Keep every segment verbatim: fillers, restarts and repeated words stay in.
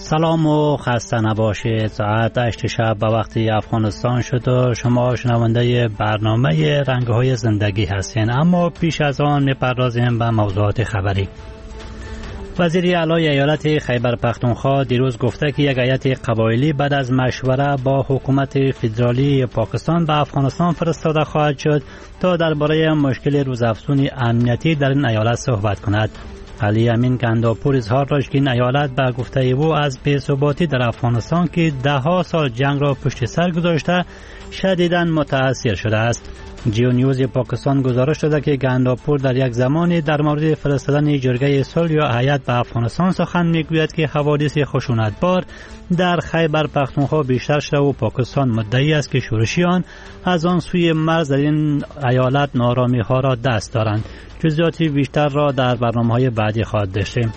سلام و خسته نباشید. ساعت هشت شب به وقت افغانستان شد و شما شنونده برنامه رنگ‌های زندگی هستین. اما پیش از آن می‌پردازیم به موضوعات خبری. وزیر اعلی ایالت خیبر پختونخوا دیروز گفته که یک هیئت قبایلی بعد از مشوره با حکومت فدرالی پاکستان به افغانستان فرستاده خواهد شد تا درباره مشکل روزافزون امنیتی در این ایالت صحبت کند. علی امین گنداپور اظهار داشت که این ایالت به گفته او از بی‌ثباتی در افغانستان که ده ها سال جنگ را پشت سر گذاشته شدیداً متاثر شده است. جیو نیوز پاکستان گزارش داده که گنداپور در یک زمانی در مورد فرستادن جرگه صلح یا هیئت به افغانستان سخن میگوید که حوادث خشونتبار در خیبر پختونخوا بیشتر شده و پاکستان مدعی است که شورشیان از آن سوی مرز در این ایالت نارامی ها را دست دارند. جزئیاتی بیشتر را در برنامه‌های بعدی خواهد داشتیم.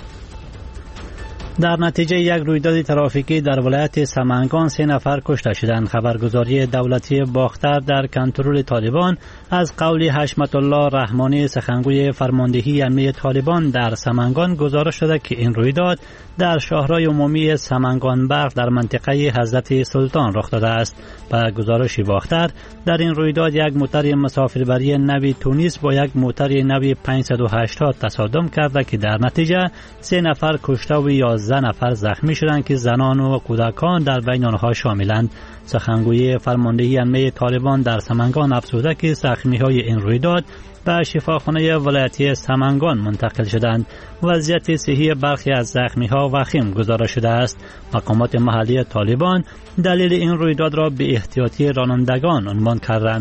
در نتیجه یک رویداد ترافیکی در ولایت سمنگان سه نفر کشته شدند. خبرگزاری دولتی باختر در کنترل طالبان از قول حشمت الله رحمانی سخنگوی فرماندهی امنیتی طالبان در سمنگان گزارش داده که این رویداد در شاهراه عمومی سمنگان برق در منطقه حضرت سلطان رخ داده است. با گزارش باختر در این رویداد یک موتر مسافربری نوی تونیس با یک موتر نوی پانصد و هشتاد تصادم کرده که در نتیجه سه نفر کشته و یازده نفر زخمی شدند که زنان و کودکان در بین آنها شاملند. سخنگوی فرماندهی امنیتی طالبان در سمنگان افزوده که زخمی‌های این رویداد به شفاخانه ولایتی سمنگان منتقل شدند. وضعیت صحی برخی از زخمی‌ها وخیم گزارش شده است. مقامات محلی طالبان دلیل این رویداد را به احتیاطی رانندگان عنوان کردند.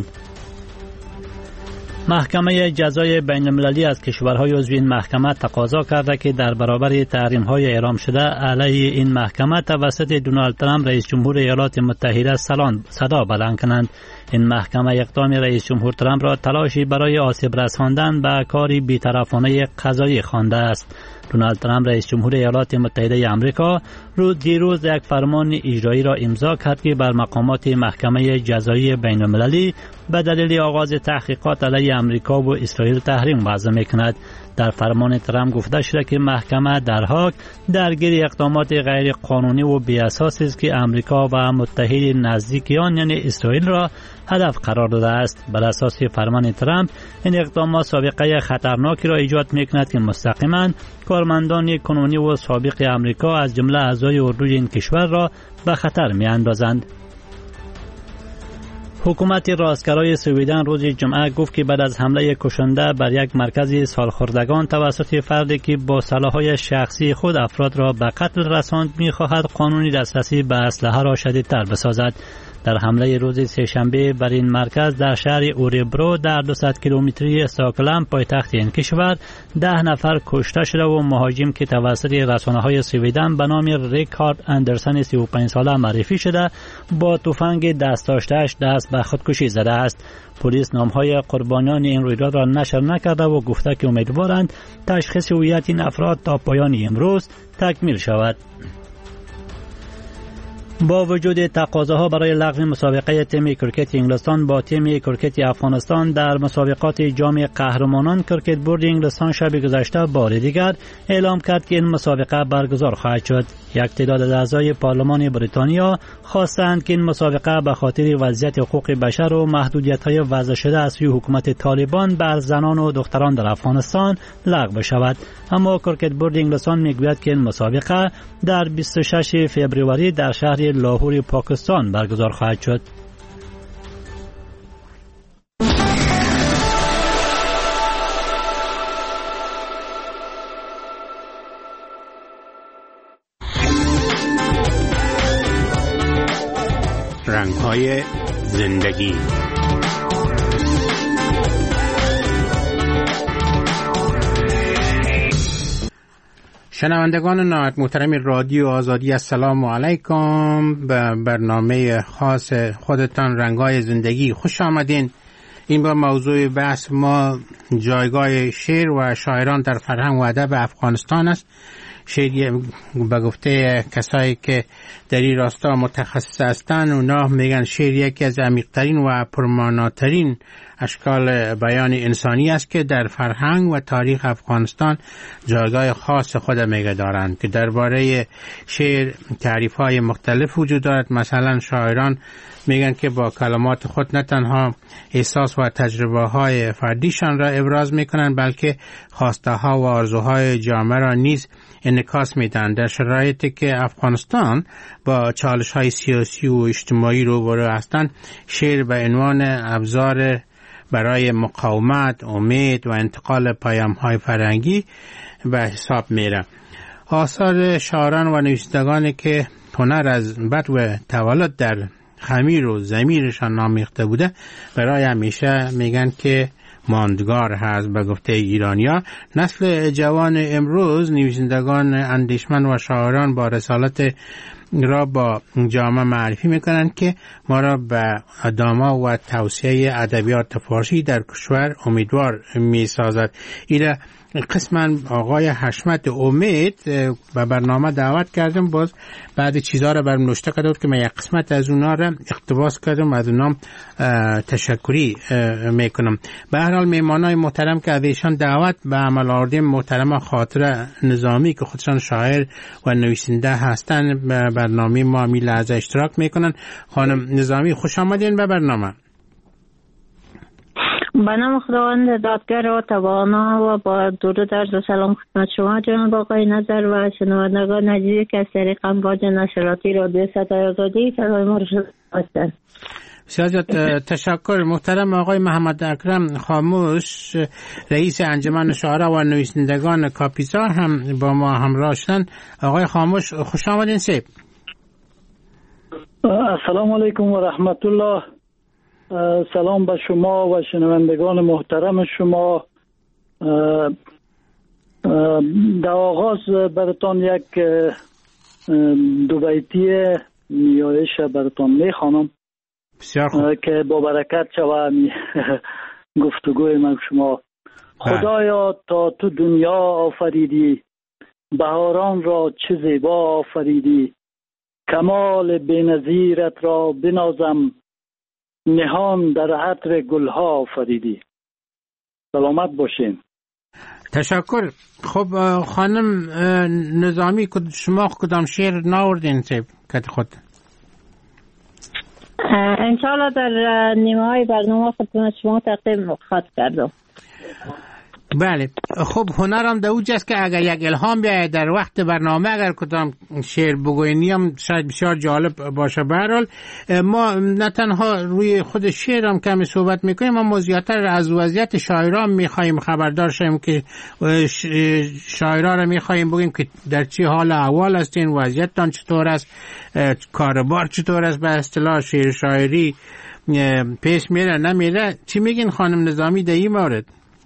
محکمه جزای بین المللی از کشورهای عضو این محکمه تقاضا کرده که در برابر تحریم‌های اعلام شده علیه این محکمه توسط دونالد ترامپ رئیس جمهور ایالات متحده صدا بلند کنند. این محکمه اقدام رئیس جمهور ترامپ را تلاشی برای آسیب رساندن به کاری بی‌طرفانه قضایی خوانده است. دونالد ترامپ رئیس جمهور ایالات متحده آمریکا روز دیروز یک فرمان اجرایی را امضا کرد که بر مقامات محکمه جزایی بین المللی به دلیل آغاز تحقیقات علیه آمریکا و اسرائیل تحریم وضع می‌کند. در فرمان ترامپ گفته شده که محکمه در حال درگیر اقدامات غیر قانونی و بی اساس است که آمریکا و متحد نزدیک آن یعنی اسرائیل را هدف قرار داده است. بر اساس فرمان ترامپ این اقدامات سابقه خطرناکی را ایجاد می‌کند که مستقیما کارمندان کنونی و سابق آمریکا از جمله اعضای اردوی این کشور را به خطر می‌اندازند. حکومت راستگرای سویدن روز جمعه گفت که بعد از حمله کشنده بر یک مرکز سالخوردگان توسط فردی که با سلاح‌های شخصی خود افراد را به قتل رساند می‌خواهد قانونی دسترسی به اسلحه را شدیدتر بسازد. در حمله روز سه‌شنبه بر این مرکز در شهر اوریبرو در دویست کیلومتری استکهلم پایتخت این کشور ده نفر کشته شده و مهاجم که توسط رسانه‌های سویدن به نام ریکارد اندرسن سی و پنج ساله معرفی شده با تفنگ دست داشته‌اش دست به خودکشی زده است. پلیس نام‌های قربانیان این رویداد را نشر نکرده و گفته که امیدوارند تشخیص هویت این افراد تا پایان امروز تکمیل شود. با وجود تقاضاها برای لغو مسابقه تیم کرکت انگلستان با تیم کرکت افغانستان در مسابقات جام قهرمانان کرکت بورد انگلستان شب گذشته بار دیگر اعلام کرد که این مسابقه برگزار خواهد شد. یک تعداد از اعضای پارلمان بریتانیا خواستند که این مسابقه به خاطر وضعیت حقوق بشر و محدودیت‌های وضع شده از سوی حکومت طالبان بر زنان و دختران در افغانستان لغو شود. اما کرکت بورد انگلستان میگوید که این مسابقه در بیست و شش فوریه در شهر لاهور پاکستان برگزار خواهد شد. رنگ‌های زندگی. شنوندگان نهایت محترم رادیو آزادی السلام علیکم. به برنامه خاص خودتان رنگ‌های زندگی خوش آمدین. این با موضوع بحث ما جایگاه شعر و شاعران در فرهنگ و ادب افغانستان است. شعر به گفته کسایی که در این راستا متخصص هستند اونا میگن شعر یکی از عمیق‌ترین و پرمعناترین اشکال بیان انسانی است که در فرهنگ و تاریخ افغانستان جایگاه خاص خود میگه دارند که درباره شعر تعریف های مختلف وجود دارد. مثلا شاعران میگن که با کلمات خود نه تنها احساس و تجربه های فردیشان را ابراز میکنن بلکه خواسته ها و آرزوهای جامعه را نیز انعکاس میدن. در شرایطی که افغانستان با چالش های سیاسی و اجتماعی روبرو هستند، شعر به عنوان ابزار برای مقاومت، امید و انتقال پیام های فرهنگی به حساب میره. آثار شاعران و نویسندگانی که هنر از بد و تولد در خمیر و ضمیرشان نامیخته بوده برای همیشه میگن که ماندگار هست. به گفته ایرانیا، نسل جوان امروز نویسندگان اندیشمند و شاعران با رسالت را با جامعه معرفی میکنند که ما را به ادامه و توسعه ادبیات فارسی در کشور امیدوار میسازد. ایره قسما آقای حشمت امید به برنامه دعوت کردم، باز بعد چیزها را برم نوشته کرده بود که من یک قسمت از اونا را اقتباس کردم، از اونام تشکری میکنم. به هر حال میمانای محترم که از ایشان دعوت به عمل آوردیم، محترم خاطره نظامی که خودشان شاعر و نویسنده هستند به برنامه ما می لحظه اشتراک میکنن. خانم نظامی خوش آمدین به برنامه. به نام خداوند دادگر و توانا و با درود عرض و سلام خدمت شما جناب آقای نظر و شنوندگان عزیزی که از طریق امواج نشراتی رادیو صدای آزادی صدای ما را شنیدند. بسیار تشکر. محترم آقای محمد اکرم خاموش، رئیس انجمن شاعران و نویسندگان کاپیسا هم با ما همراه شدند. آقای خاموش خوش آمدین. سیب السلام علیکم و رحمت الله. سلام به شما و شنوندگان محترم شما. در آغاز براتان یک دو بیتی نیایش براتان میخوانم که با برکت شود گفتگوی من شما. خدایا تا تو دنیا آفریدی، بهاران را چه زیبا آفریدی، کمال بی‌نظیرت را بنازم، نهان در عطر گلها آفریدی. سلامت باشین. تشکر. خب خانم نظامی، شما کدام شعر ناوردین کت خود؟ انشاءالله در نیمه های برنامه خدمت شما تقدیم خط کردم. بله. خب هنرم در اوجاست که اگر یک الهام بیاید در وقت برنامه اگر کدام شعر بگوینی هم شاید بسیار جالب باشه. به هر حال ما نه تنها روی خود شعر هم کمی صحبت میکنیم، اما زیادتر از وضعیت شاعران میخوایم خبردار شیم که شاعران را میخوایم بگیم که در چه حال احوال هستین، وضعیتتان چطور است، کاربار چطور است، به اصطلاح شعر شاعری پیش میره نمیره. چی میگین خانم نظامی در این مورد؟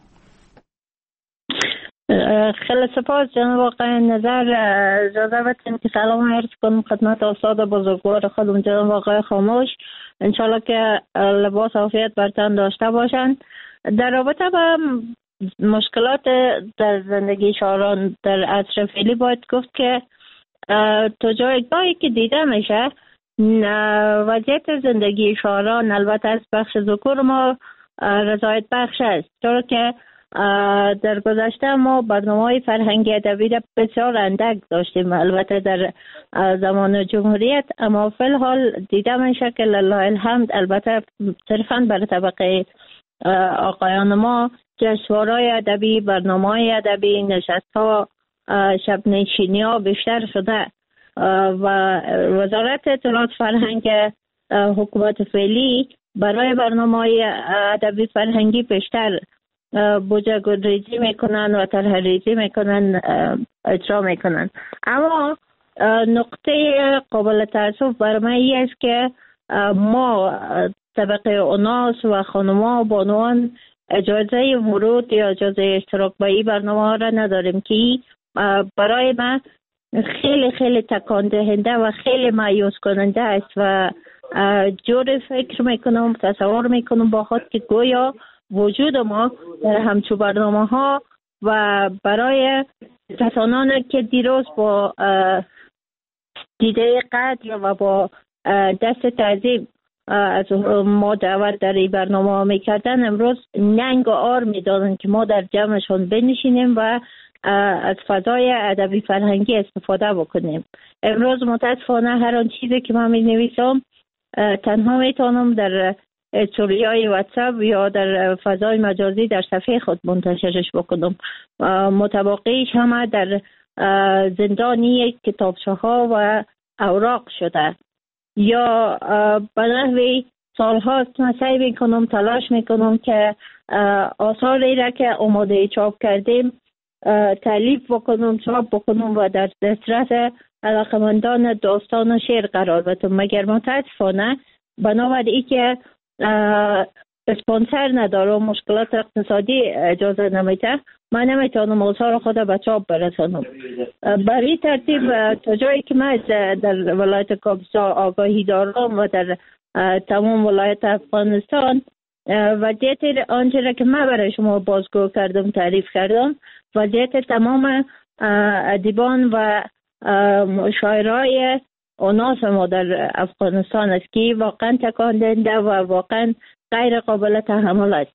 خیلی سپاس جناب آقای نظر. اجازه بدین که سلام عرض کنم خدمت استاد بزرگوار خودم جناب آقای خاموش. انشالله که لباس عافیت بر تن داشته باشند. در رابطه با مشکلات در زندگی شاعران در عصر فعلی باید گفت که تو جایی که دیده میشه وضعیت زندگی شاعران البته از بخش ذکور ما رضایت بخش است، چرا که در گذشته ما برنامه‌های فرهنگی ادبی را بسیار اندک داشتیم، البته در زمان جمهوریت، اما فی الحال دیده میشه که لله الحمد البته صرفاً برای طبقه آقایان ما جشنواره‌های ادبی، برنامه‌های ادبی، نشست‌ها، شب نشینی‌ها بیشتر شده و وزارت اطلاعات فرهنگ حکومت فعلی برای برنامه‌های ادبی فرهنگی بیشتر بودجه ریزی میکنن و طرح ریزی میکنن، اجرا میکنن. اما نقطه قابل تأسف برای من این است که ما طبقه اوناس و خانما و بانوان اجازه ورود یا اجازه اشتراک با این برنامه ها را نداریم که برای من خیلی خیلی تکان دهنده و خیلی مایوس کننده است و جور فکر میکنم، تصور میکنم با خود که گویا وجود ما در همچون برنامه ها و برای کسانان که دیروز با دیده قدر و با دست تعظیم از ما دعوت در این برنامه ها میکردن، امروز ننگ و آر میدادن که ما در جمعشون بنشینیم و از فضای ادبی فرهنگی استفاده بکنیم. امروز متاسفانه هر آن چیزی که من می نویسم تنها میتونم در استوریای واتساپ یا در فضای مجازی در صفحه خود منتشرش بکنم، متبقیش همه در زندانی کتابچه ها و اوراق شده. یا به نحوی سالهاست من سعی میکنم، تلاش میکنم که آثاری را که آماده چاپ کردیم تالیف بکنم، چاپ بکنم و در دسترس علاقمندان داستان و شعر قرار بدم. مگر متاسفانه بنابراین که اسپانسر ندارم، مشکلات اقتصادی اجازه نمیده، من نمیتونم آثار خود به چاپ برسانم. برای ترتیب تا جایی که من در ولایت کاپیسا آگاهی دارم و در تمام ولایت افغانستان، وضعیت آنچه را که من برای شما بازگو کردم تعریف کردم، وضعیت تمام ادیبان و شاعرای اوناس ما در افغانستان است که واقعا تکان دهنده و واقعا غیر قابل تحمل است.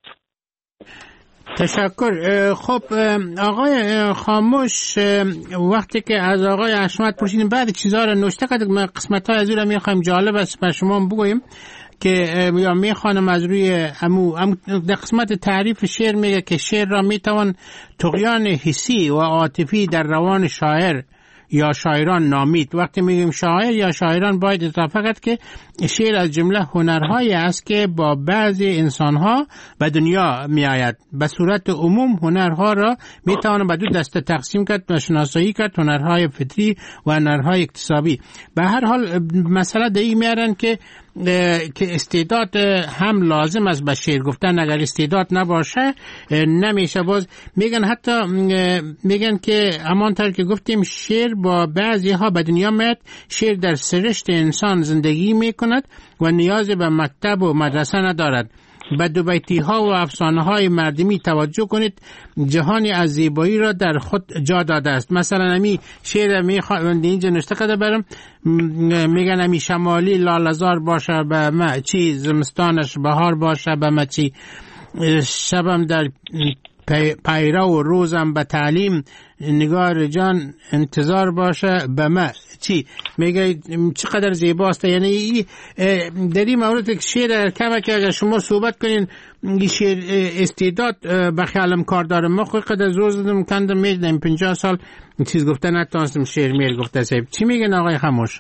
تشکر. خب آقای خاموش، وقتی که از آقای حشمت پرسیدیم بعد چیزها رو نوشته کردیم، قسمت های از اون رو میخوایم جالب است بر شما بگوییم که یا میخوانم از روی امو, امو در قسمت تعریف شعر میگه که شعر را میتوان طغیان حسی و عاطفی در روان شاعر یا شاعران نامید. وقتی میگیم شاعر یا شاعران باید اضافه کرد که شعر از جمله هنرهایی است که با بعضی انسانها به دنیا می آید. به صورت عموم هنرها را میتوان به دو دسته تقسیم کرد و شناسایی کرد: هنرهای فطری و هنرهای اکتسابی. به هر حال مسئله در این میارن که که استعداد هم لازم است به شعر گفتن. اگر استعداد نباشه نمیشه. باز میگن حتی میگن که همانطور که گفتیم شعر با بعضی ها به دنیا میاد. شعر در سرشت انسان زندگی میکند و نیاز به مکتب و مدرسه ندارد. به دو بیتی ها و افسانه های مردمی توجه کنید. جهانی از زیبایی را در خود جا داده است. مثلا امی شعر می خواهند اینجا نشته کرده برم، میگن امی شمالی لالزار باشه به ما چی، زمستانش بهار باشه به ما چی، شبم در پیرا و روزم به تعلیم، نگار جان انتظار باشه به ما چی. میگه چقدر زیباست. یعنی در این مورد شعر کمه که اگر شما صحبت کنین این شعر استعداد به خیالم کار داره. ما خود قدر زور زدم کندم میدنم پنجاه سال چیز گفته نتونستم شعر میر گفته صاحب. چی میگن آقای خاموش؟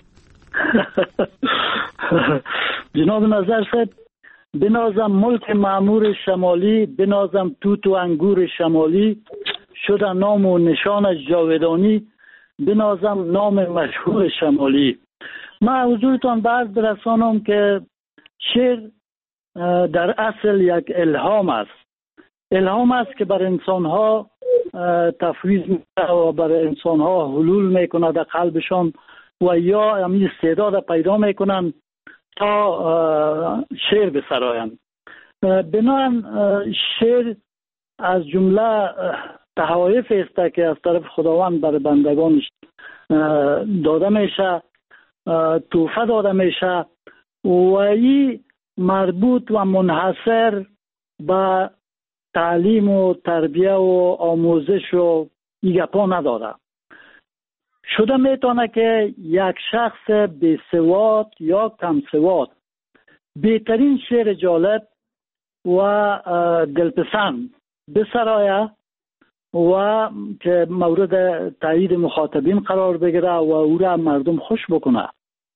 جناب نظر صاحب، بنازم ملک معمور شمالی، بنازم توت و انگور شمالی، شده نام و نشانش جاودانی، بنازم نام مشهور شمالی. من حضورتان بعد برسانم که شعر در اصل یک الهام است. الهام است که بر انسانها تفویض می‌کنه و بر انسانها حلول میکنه در قلبشان و یا همین استعداد پیدا میکنن تا شعر بسرایند. بنابراین شعر از جمله تحایف است که از طرف خداوند بر بندگانش داده میشه، تحفه داده میشه و این مربوط و منحصر به تعلیم و تربیه و آموزش و این گپا نداره. شده میتونه که یک شخص بی سواد یا کم سواد بهترین شعر جالب و دلپسند بسرایه و که مورد تایید مخاطبین قرار بگیره و او را مردم خوش بکنه.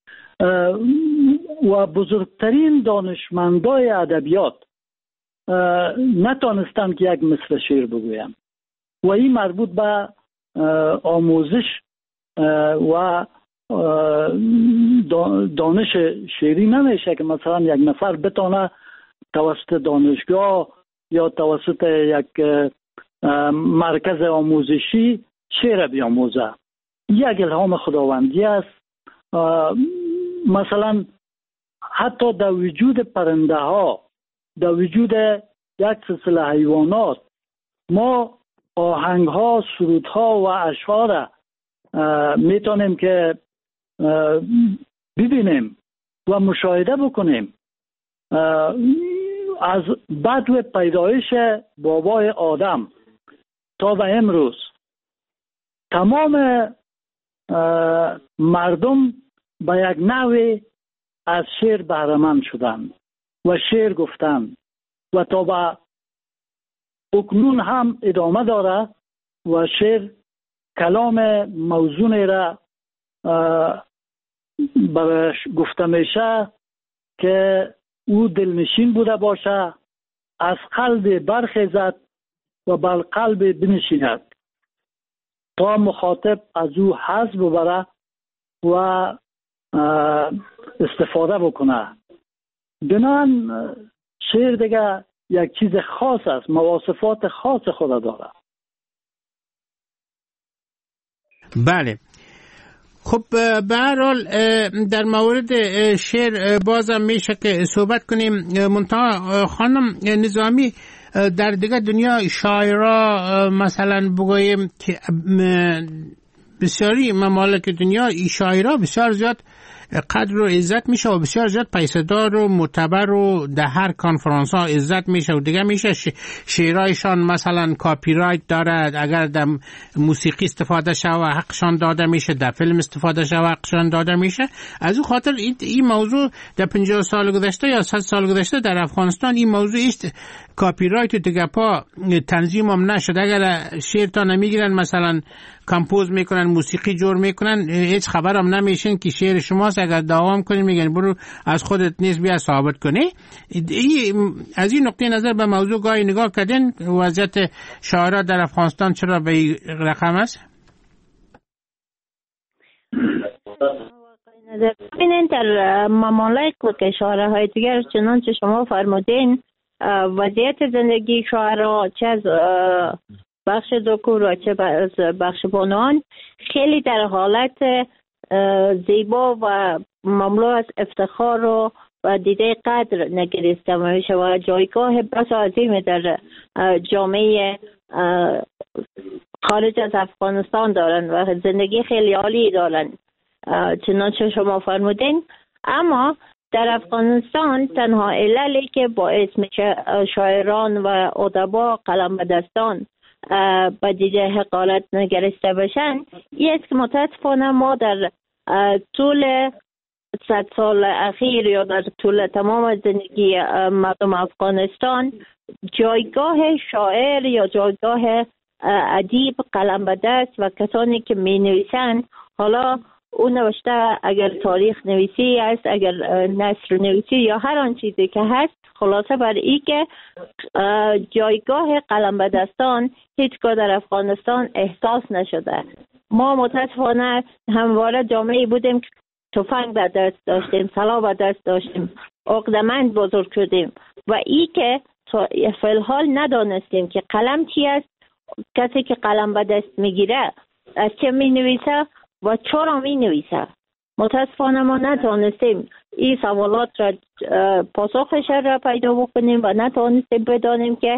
و بزرگترین دانشمندای ادبیات نتونستن که یک مصرع شعر بگویم و این مربوط به آموزش و دانش شعری نمیشه که مثلا یک نفر بتونه توسط دانشگاه یا توسط یک مرکز آموزشی شعر بیاموزه. یک الهام خداوندی است. مثلا حتی در وجود پرنده ها، در وجود یک سلسله حیوانات ما آهنگ ها، سرود ها و اشعار میتونیم که ببینیم و مشاهده بکنیم از بدو پیدایش بابای آدم تا به امروز تمام مردم به یک نوع از شعر بهره‌مند شدند و شعر گفتند و تا به اکنون هم ادامه داره و شعر کلام موزون را برش گفته میشه که او دلنشین بوده باشه، از قلب برخیزد و بر قلب بنشیند تا مخاطب از او حظ ببره و استفاده بکنه. بنان شعر دیگه یک چیز خاص است، مواصفات خاص خود داره. بله. خب به هر حال در مورد شعر بازم میشه که صحبت کنیم. منتها خانم نظامی، در دیگه دنیا شاعرها مثلا بگوییم که بسیاری ممالک دنیا شاعرها بسیار زیاد قدر و عزت میشه و بسیار زیاد پیسه‌دار و معتبر و در هر کنفرانس ها عزت میشه و دیگه میشه شعرهایشان مثلا کاپی رایت دارد، اگر در موسیقی استفاده شود حقشان داده میشه، در فیلم استفاده شود حقشان داده میشه. از اون خاطر این, این موضوع در پنجاه سال گذشته یا صد سال گذشته در افغانستان این موضوع است کاپی رایت دیگه پا تنظیم هم نشد. اگر شعر تا نمیگیرن مثلا کمپوز میکنن، موسیقی جور میکنن، هیچ خبر هم نمیشن که شعر شماست. اگر دوام کنی میگن برو از خودت نیست بیا ثابت کنی. از این نقطه نظر به موضوع گاهی نگاه کردین وضعیت شاعرها در افغانستان چرا به این رقم است؟ ببینید در ممالک و کشورهای دیگر چنانچه شما فرمودین وضعیت زندگی شاعرها چه از بخش ذکور و چه از بخش بانوان خیلی در حالت زیبا و مملو از افتخار و و دیده قدر نگریسته میشه و جایگاه بس عظیم در جامعه خارج از افغانستان دارن و زندگی خیلی عالی دارن چنانچه شما فرمودین. اما در افغانستان تنها عللی که باعث میشه شاعران و ادبا قلم به دستان به دیده حقارت نگریسته بشن این است که متاسفانه ما در طول صد سال اخیر یا در طول تمام زندگی مردم افغانستان جایگاه شاعر یا جایگاه ادیب قلم به دست و کسانی که می نویسن، حالا اون نوشته اگر تاریخ نویسی است، اگر نثر نویسی یا هر آن چیزی که هست، خلاصه بر این که جایگاه قلم به دستان هیچگاه در افغانستان احساس نشده. ما متاسفانه همواره جامعه بودیم که تفنگ به دست داشتیم، سلاح به دست داشتیم، عقده‌مند بزرگ شدیم و ای که فی الحال ندانستیم که قلم چی است، کسی که قلم به دست میگیره از چه می نویسه و چرا می نویسه. متاسفانه ما نتانستیم این سوالات را پاسخش را پیدا بکنیم و نتانستیم بدانیم که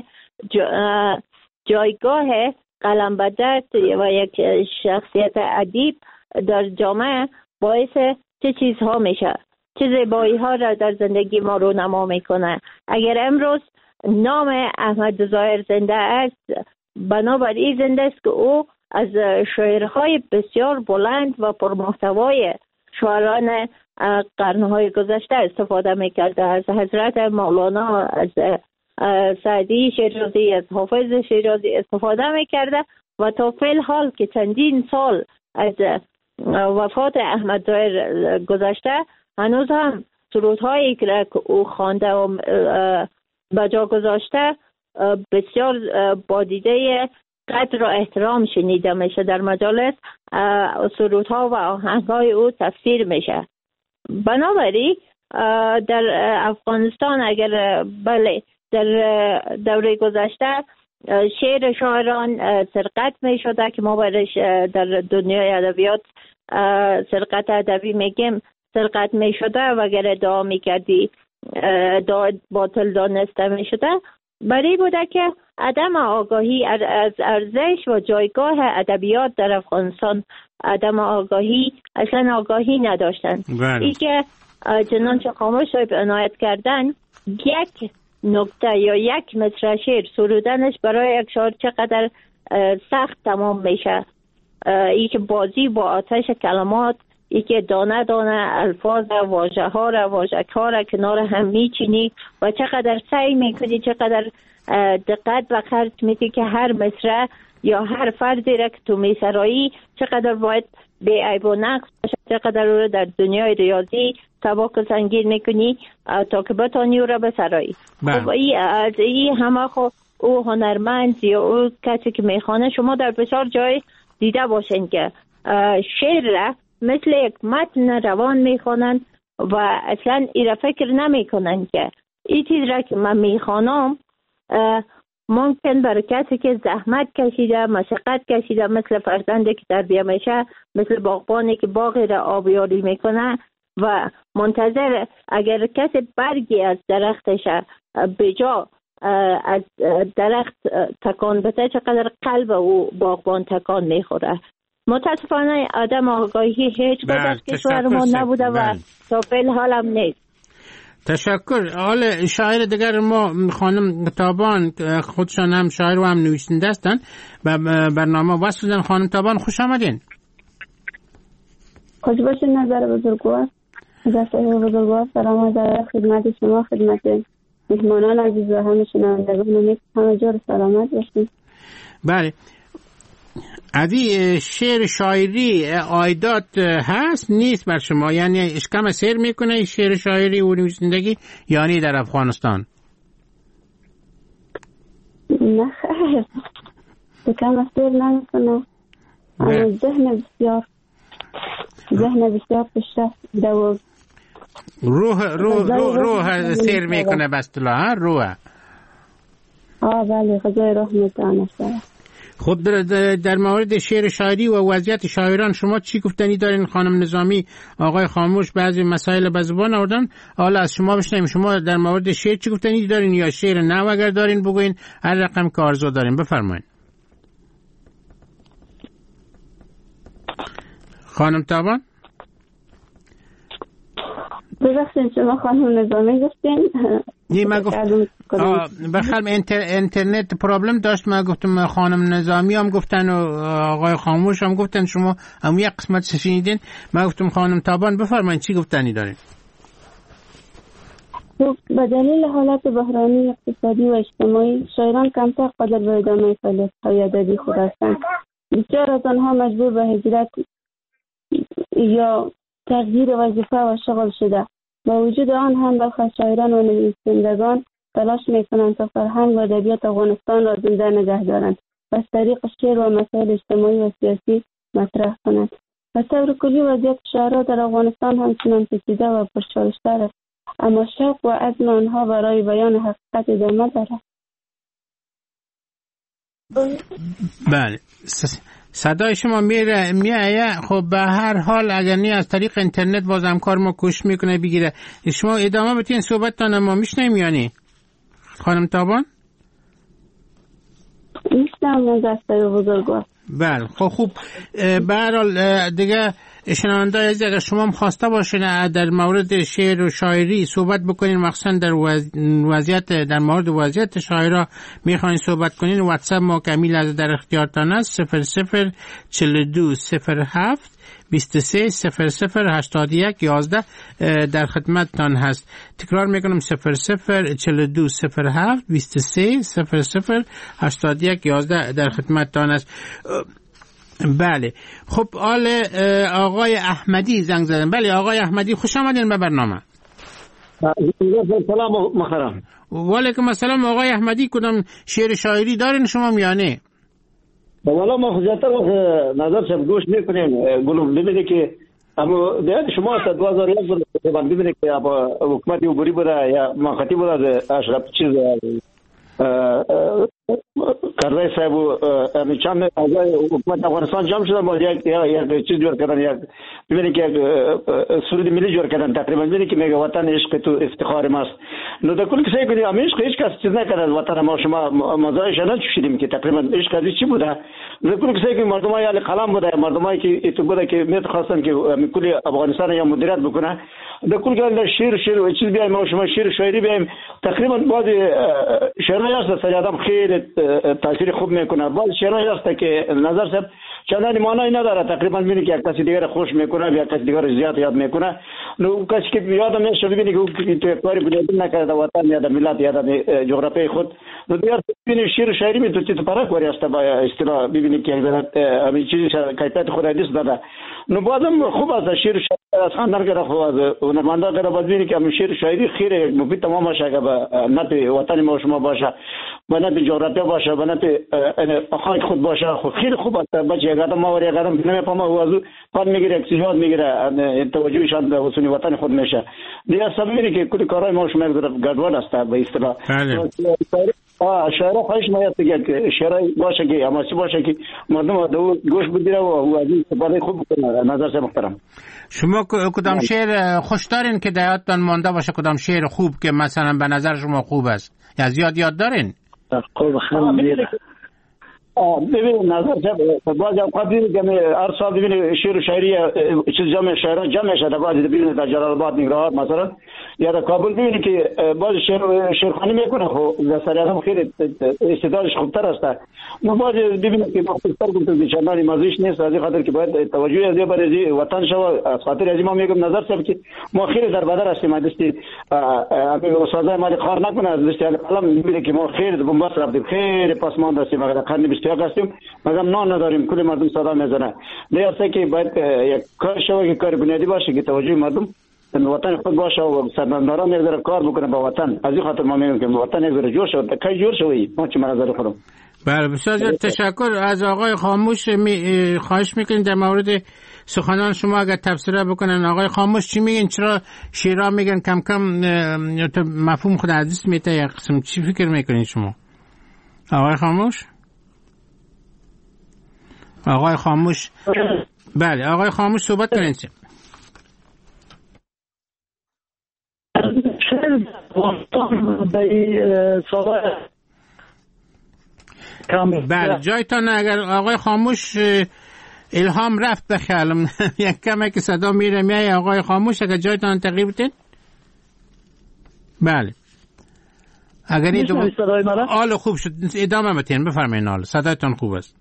جایگاه قلم به دست و یک شخصیت ادیب در جامعه باعث چه چیزها میشه، چه زیبایی ها را در زندگی ما رونما میکنه. اگر امروز نام احمد ظاهر زنده است، بنابراین زنده است که او از شعرهای بسیار بلند و پرمحتوای شاعران قرنهای گذشته استفاده میکرده، از حضرت مولانا، از سعدی شیرازی، از حافظ شیرازی استفاده میکرده و تا فی الحال که چندین سال از وفات احمد ظاهر گذشته هنوز هم سرودهایی که او خوانده و بجا گذاشته بسیار با دیده قدر و احترام شنیده میشه. در مجالس سرودها و آهنگهای او تفسیر میشه. بنابراین در افغانستان اگر بله در دوره گذشته شعر شاعران سرقت میشده که ما برش در دنیای ادبیات سرقت ادبی میگیم، سرقت میشده و اگر ادعا میکردی باطل دانسته میشده، برای بوده که عدم آگاهی از ارزش و جایگاه ادبیات در افغانستان، عدم آگاهی، اصلا آگاهی نداشتن. ای که چنانچه خاموش صاحب عنایت کردن، یک نکته یا یک مصرع شعر سرودنش برای یک شاعر چقدر سخت تمام میشه. ای که بازی با آتش کلمات، ای که دانه دانه الفاظ واژه ها را واژه ها را کنار هم میچینی و چقدر سعی میکنی، چقدر دقت و خرج میکنی که هر مصرع یا هر فردی را که تو میسرایی چقدر باید بی عیب و نقص باشه، چقدر او را در دنیای ریاضی سبک و سنگین میکنی تا که بتانی او را بسرایی. خب ای از ای همه خب او هنرمند یا او کسی که میخوانه، شما در بسیار جای دیده باشین که شعر را مثل یک متن روان میخوانن و اصلا ایره فکر نمیکنن که این چیز را که من میخوانم ممکن برای کسی که زحمت کشیده، مشقت کشیده، مثل فرزندی که تربیه میشه، مثل باغبانی که باغی را آبیاری میکنه و منتظر اگر کسی برگی از درختش بجا از درخت تکان بده چقدر قلب او باغبان تکان میخوره. متاسفانه آدم آگاهی هیچ در کشور ما نبوده و تا فعل حالم نیست. تشکر. حال شاعر دیگر ما خانم تابان، خودشان هم شاعر و هم نویسنده هستند، و برنامه وصل شدن. خانم تابان خوش آمدین. خوش باشین نظر بزرگوار. دست بزرگوار سلام در خدمت شما، خدمت مهمانان عزیز و همه شنوندگان، امید همه جور سلامت باشین. بله. ادی شعر شاعری عایدات هست نیست بر شما؟ یعنی اشکم سیر میکنه شعر شاعری و نویسندگی یعنی در افغانستان؟ نه خیر، اشکم سیر نمیکنه، اما ذهن بسیار ذهن بسیار پیشرفته و روح روح روح, روح سیر میکنه بس طلا روح. آه بله، خدای روح میتونه. خب در, در مورد شعر شاعری و وضعیت شاعران شما چی گفتنی دارین؟ خانم نظامی، آقای خاموش بعضی مسائل به زبان آوردن، حالا از شما بشنویم شما در مورد شعر چی گفتنی دارین، یا شعر نو اگر دارین بگوین، هر رقم که آرزو دارین بفرمایین. خانم تابان ببخشید شما خانم نظامی گفتین؟ نه من گفت بخلم انتر... اینترنت پرابلم داشت، من گفتم خانم نظامی هم گفتن و آقای خاموش هم گفتن، شما هم یک قسمت شنیدین. من گفتم خانم تابان بفرمایید چی گفتنی دارین؟ به دلیل حالت بحرانی اقتصادی و اجتماعی شاعران کمتر قادر به ادامه فعالیت‌های ادبی خود هستند. بسیار از آنها مجبور به هجرت یا تغییر وظیفه و شغل شده. با وجود آن هم برخی شاعران و نویسندگان تلاش میکنند تا فرهنگ و ادبیات افغانستان را زنده نگه دارند و از طریق شعر و مسائل اجتماعی و سیاسی مطرح کنند. به طور کلی وضعیت شاعران در افغانستان همچنان پیچیده و پرچالش‌تر است، اما شوق و عزم آنها برای بیان حقیقت ادامه دارد. بله، صدای شما میره میایه. خب به هر حال اگر نی از طریق اینترنت باز همکار ما کوشش میکنه بگیره. شما ادامه بتین صحبتتان ما میشنیم یعنی خانم تابان؟ میشنم دسته بزرگوار. بله خب خوب. به هر حال دیگه شنونده از اگر شما هم خواسته باشین در مورد شعر و شاعری صحبت بکنین، مخصوصا در وضعیت در مورد وضعیت شاعرها میخواین صحبت کنین، واتساپ ما کمیل از در اختیارتان است. صفر صفر چهل و دو صفر هفت بیست و سه صفر صفر هشتاد و یک یازده در خدمتتان هست. تکرار میکنم صفر صفر چهل و دو صفر هفت بیست و سه صفر صفر هشتاد و یک یازده در خدمتتان است. بله خب آل آقای احمدی زنگ زدن. بله آقای احمدی خوش آمدین به برنامه. سلام محترم. و علیکم السلام. آقای احمدی کدام شعر شاعری دارین شما یا نه؟ والا ما زیاتر نظر شب گوش میکنیم گلوم ببینید که اما دیگه شما تا دو هزار و یک بود ببینید که حکومت عبوری بوده یا مخاطی بوده از اشرف چیز کرده صاحب و چند اعضای حکومت افغانستان جمع شدن با یک یک چیز جور کردن، یک ببینید که سرود ملی جور کردن تقریبا. ببینید که میگه وطن عشق تو افتخار ماست. نو در کل کسی کنید اما عشق هیچ کس چیز نکرد وطن ما. شما مزایش نداشتیم که تقریبا عشق از چی بوده ذکر کسی که مردمای علی قلم بوده، مردمایی که تو بوده که میت خواستن که کل افغانستان یا مدیریت بکنه، در کل که شعر شعر و چیز بیایم ما شما شعر شاعری بیایم، تقریبا بعض شعرهای هست سر آدم خیلی تاثیر خوب میکنه، بعض شعرهای هست که نظر سب چندانی معنی نداره، تقریبا میبینی که یک کسی دیگر خوش میکنه یا کسی دیگر زیاد یاد میکنه. نو کسی که یاد میشه ببینی که تو کاری بنیادی نکرده وطن یا ملت یا جغرافیای خود، نو دیگر ببینی شعر شاعری می تو چیز فرق کاری است با اصطلاح ببینی که همین چیزی کیفیت خود ادیس داده. نو بازم خوب است شعر شاعری از خاندان که خوب است هنرمندا که باز ببینی که همین شعر شاعری خیلی مفید تمام باشه که نه وطن ما شما باشه، و نه جغرافیا باشه، و نه اخای خود باشه، خیلی خوب است. بچه اگر ما وری اگر نمیفهمه وضو پان میگیره اکسیژن میگیره توجهشان به حسن وطن خود میشه. دیگه سببی که کلی کارهای ما شما گډوډ است به اصطلاح. آه شعر خواهش میاد که شعر باشه که هماسی باشه که مردم دو گوش بگیره و از این استفاده خوب کنه. نظر سے محترم شما کدام شعر خوش دارین که در یادتان مانده باشه؟ کدام شعر خوب که مثلا به نظر شما خوب است یا زیاد یاد دارین؟ خوب خیلی ببین نظر سے بعضی اوقات ببینید که هر سال ببینید شعر و شاعری چیز جمع شاعران جمع شده، بعضی ببینید در جلال آباد نگران مثلا یا در کابل ببینید که بعضی شعر شعرخوانی میکنه، خب در سریعتم خیلی استعدادش خوبتر است. ما بعضی ببینید که مختصر گفتم که چندانی مزیش نیست، از این خاطر که باید توجه از برای وطن شو. از خاطر از ما میگم نظر سے که ما خیلی در بدر هستیم، دستی استادای مالی کار نکنه، از دستی قلم میبینید که ما خیلی بنبست رفتیم، خیلی پسماند هستیم، اگر قرن بیست و یک هستیم مگم نان نداریم، کل مردم صدا میزنه. لیاسته که باید یک کار شوه که کار بنیادی باشه که توجه مردم وطن خود باشه و سرمایه‌داران یک ذره کار بکنه با وطن. از این خاطر ما میگم که وطن یک ذره جور شد، کی جور شوی ما چه منظر خودم. بله بسیار زیاد تشکر. از آقای خاموش می خواهش میکنیم در مورد سخنان شما اگر تفسیر بکنن. آقای خاموش چی میگن؟ چرا شیرا میگن کم کم مفهوم خود حدیث میته یک قسم؟ چی فکر میکنین شما آقای خاموش؟ آقای خاموش بله آقای خاموش صحبت کنید. بله جایتان اگر آقای خاموش الهام رفت به خیالم یک کمه که صدا میره میای آقای خاموش اگر جایتان تغییر بدین. بله اگر این دو آل خوب شد ادامه بتین بفرمایین. آل صدایتان خوب است.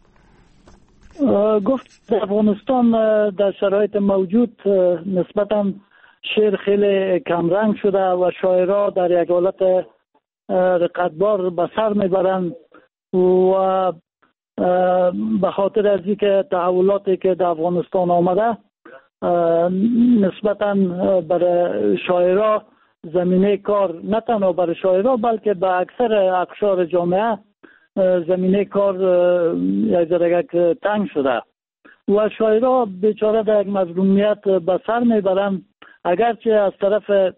گفت افغانستان در شرایط موجود نسبتاً شعر خیلی کمرنگ شده و شاعرها در یک حالت رقتبار به سر میبرند و به خاطر از اینکه تحولاتی که در افغانستان آمده نسبتاً برای شاعرها زمینه کار نه تنها برای شاعرها بلکه به اکثر اقشار جامعه زمینه کار یک ذره تنگ شده و شاعرها بیچاره در یک مظلومیت به سر میبرند. اگرچه از طرف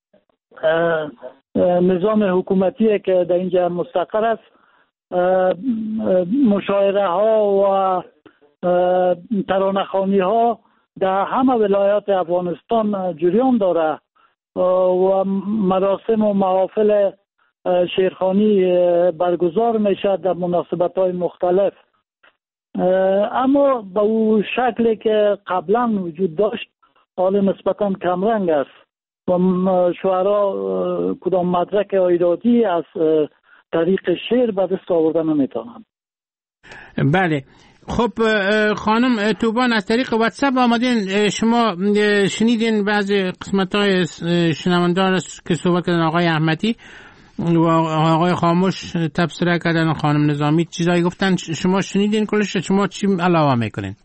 نظام حکومتی که در اینجا مستقر است مشاعره ها و ترانه‌خوانی ها در همه ولایات افغانستان جریان داره و مراسم و محافل شعرخوانی برگزار میشه در مناسبت های مختلف، اما به اون شکلی که قبلا وجود داشت حال نسبتا کمرنگ است و شعرا کدام مدرک ایرادی از طریق شعر به دست آوردن نمیتونن. بله خب خانم توبان از طریق واتساپ آمدین، شما شنیدین بعضی قسمت های شنوندار که صحبت کردن آقای احمدی و آقای خاموش تبصره کردن و خانم نظامی چیزایی گفتن، شما شنیدین کلش؟ شما چی علاوه میکنین؟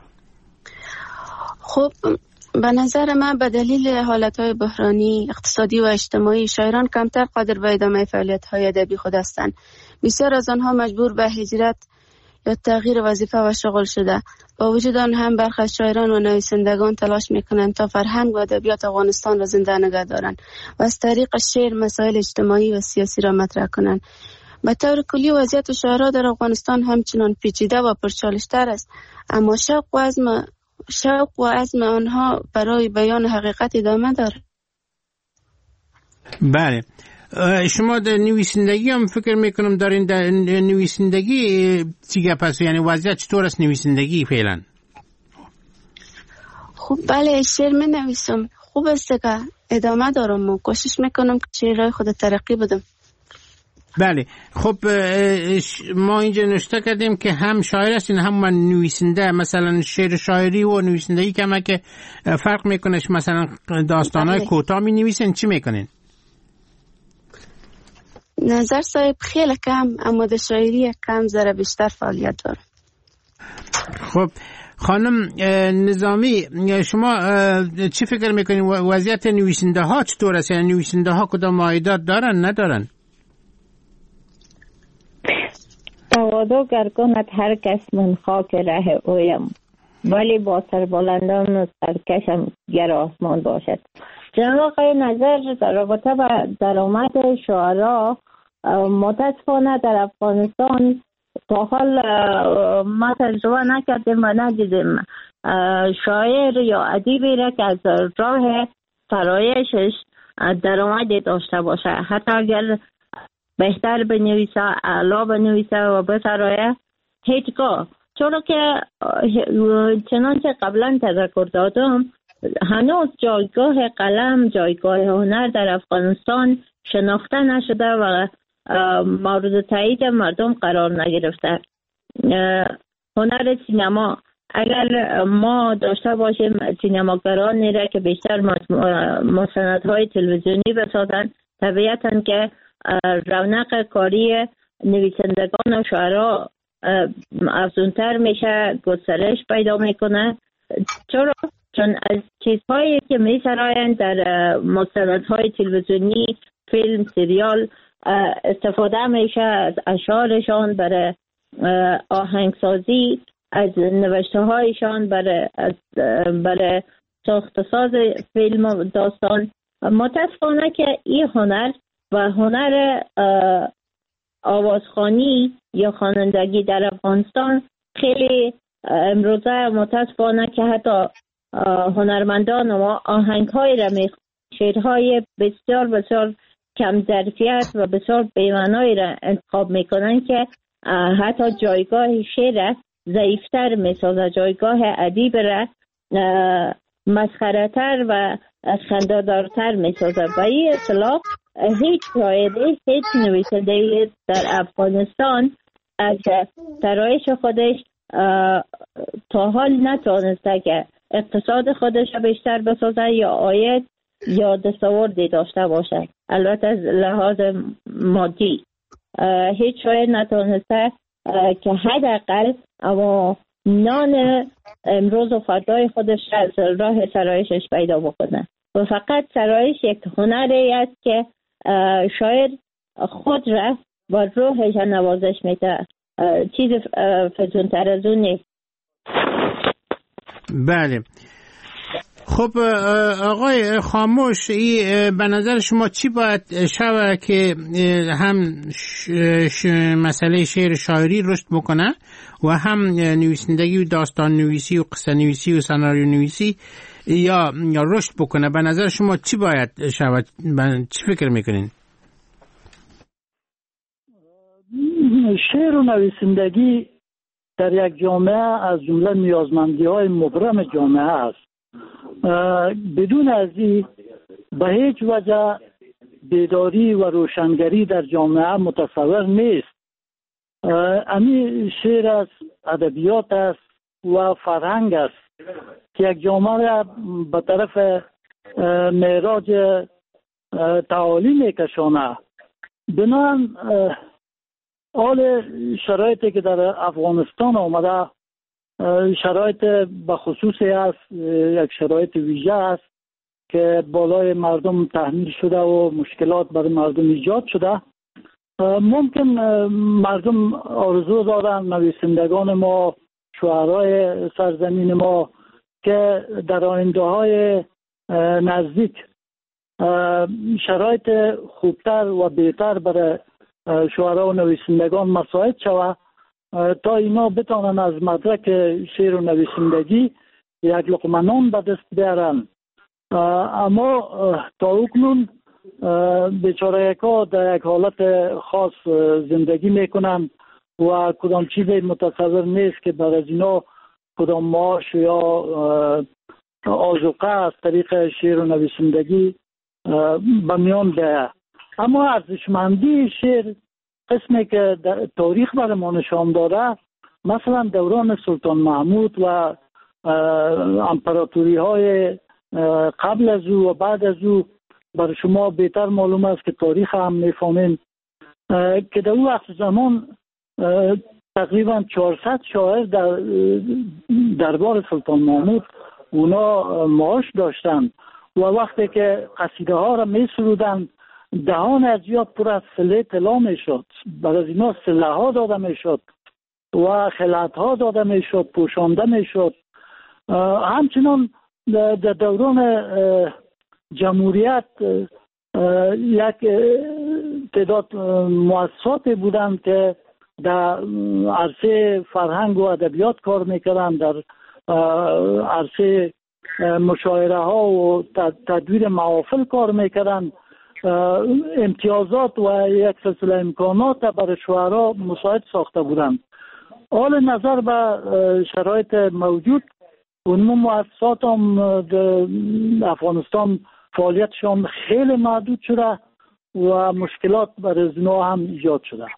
خب به نظر من به دلیل حالتهای بحرانی اقتصادی و اجتماعی شاعران کمتر قادر به ادامه فعالیت‌های ادبی خود هستند. بسیار از آنها مجبور به هجرت یا تغییر وظیفه و شغل شده. با وجود آن هم برخی از شاعران و نویسندگان تلاش میکنند تا فرهنگ و ادبیات افغانستان را زنده نگه دارند و از طریق شعر مسائل اجتماعی و سیاسی را مطرح کنند. به طور کلی وضعیت شاعران در افغانستان همچنان پیچیده و پرچالش‌تر است، اما شوق و عزم شوق و عزم آنها برای بیان حقیقت ادامه دارد. بله شما در نویسندگی هم فکر میکنم دارین، در نویسندگی چی پس یعنی وضعیت چطور است نویسندگی فعلا؟ خب بله شعر می نویسم، خوب است که ادامه دارم و کوشش میکنم که شعرهای خود ترقی بدم. بله خب ما اینجا نوشته کردیم که هم شاعر هستین هم من نویسنده، مثلا شعر شاعری و نویسندگی که که فرق میکنش، مثلا داستانهای کوتاه می نویسین چی میکنین؟ نظر صاحب خیلی کم، اما در شاعری کم ذره بیشتر فعالیت دارم. خب خانم نظامی شما چی فکر میکنین وضعیت نویسنده ها چطور است؟ یعنی نویسنده ها کدام عایدات دارن ندارن؟ تواضع گر کند هر کس من خاک ره اویم، ولی با سربلندان و سرکشم گر آسمان باشد. جناب آقای نظر در رابطه با درآمد شعرا متاسفانه در افغانستان تا حال ما تجربه نکردیم و ندیدیم شاعر یا ادیبی را که از راه فرایشش درآمدی داشته باشه، حتی اگر بهتر بنویسه، اعلا بنویسه و بسرایه هیچگاه. چون که چنانچه قبلا تذکر دادم هنوز جایگاه قلم، جایگاه هنر در افغانستان شناخته نشده و مورد تایید مردم قرار نگرفته. هنر سینما اگر ما داشته باشیم سینماگرانی را که بیشتر مستندهای تلویزیونی بسازند، طبیعتاً که رونق کاری نویسندگان و شعرا افزونتر میشه، گسترش پیدا میکنه. چرا؟ چون از چیزهایی که میسرایند در مستندهای تلویزیونی، فیلم، سریال استفاده میشه، از اشعارشان برای آهنگسازی، از نوشته هایشان برای برای ساخت ساز فیلم و داستان. متاسفانه که این هنر و هنر آوازخوانی یا خوانندگی در افغانستان خیلی امروزه متاسفانه که حتی هنرمندان ما آهنگ های را می شعرهای بسیار بسیار کم ظرفیت و بسیار بی‌معنایی را انتخاب میکنن که حتی جایگاه شعر ضعیفتر میسازه، جایگاه ادیب را مسخره‌تر و خنده‌دارتر میسازه. و این اصطلاح هیچ شاعری، هیچ نویسنده در افغانستان از سرایش خودش تا حال نتوانسته که اقتصاد خودش بیشتر بسازه یا عاید یا دستاوردی داشته باشه. البته از لحاظ مادی هیچ شاعر نتوانسته که حداقل اما نان امروز و فردای خودش از راه سرایشش پیدا بکنه. و فقط سرایش یک هنری است که شاعر خود را و روحش نوازش میده، چیز فزونتر از اون نیست. بله خب آقای خاموش، به نظر شما چی باید شود که هم ش... ش... مسئله شعر شاعری رشد بکنه و هم نویسندگی و داستان نویسی و قصه نویسی و سناریو نویسی یا یا رشد بکنه؟ به نظر شما چی باید شود؟ چی فکر میکنین؟ شعر و نویسندگی در یک جامعه از جمله نیازمندی های مبرم جامعه است. بدون از این به هیچ وجه بیداری و روشنگری در جامعه متصور نیست. امی شعر است، ادبیات است و فرهنگ است که یک جامعه را به طرف معراج تعالی میکشانه. بنابراین حال شرایطی که در افغانستان آمده شرایط به خصوصی است، یک شرایط ویژه است که بالای مردم تحمیل شده و مشکلات برای مردم ایجاد شده. ممکن مردم آرزو دارن، نویسندگان ما، شاعرای سرزمین ما، که در آینده های نزدیک شرایط خوبتر و بهتر برای شاعرها و نویسندگان مساعد شود تا اینا بتانن از مدرک شعر و نویسندگی یک لقمه نان به دست بیارن. اما تا اکنون بیچاره‌ها در یک حالت خاص زندگی میکنن و کدام چیز متصور نیست که برای اینا کدام معاش یا آذوقه از طریق شعر و نویسندگی به میان بیاید. اما ارزشمندی شعر قسمی که در تاریخ برای ما نشان داده، مثلا دوران سلطان محمود و امپراتوری های قبل از او و بعد از او برای شما بهتر معلوم است که تاریخ هم میفهمین که در اون وقت زمان تقریبا چهارصد شاعر در دربار سلطان محمود اونا معاش داشتن و وقتی که قصیده ها را می سرودن دهان از یاد پر از صله طلا می شد، برای اینا صله ها داده می شد و خلعت ها داده می شد، پوشانده می شد. همچنان در دوران جمهوریت یک تعداد مؤسساتی بودند که در عرصه فرهنگ و ادبیات کار میکردند، در عرصه مشاعره ها و تدویر محافل کار میکردند. امتیازات و یک سلسله امکانات برای شعرا مساعد ساخته بودند. حال نظر به شرایط موجود اون مؤسسات هم در افغانستان فعالیتشان خیلی محدود شده و مشکلات برای زنا هم ایجاد شده.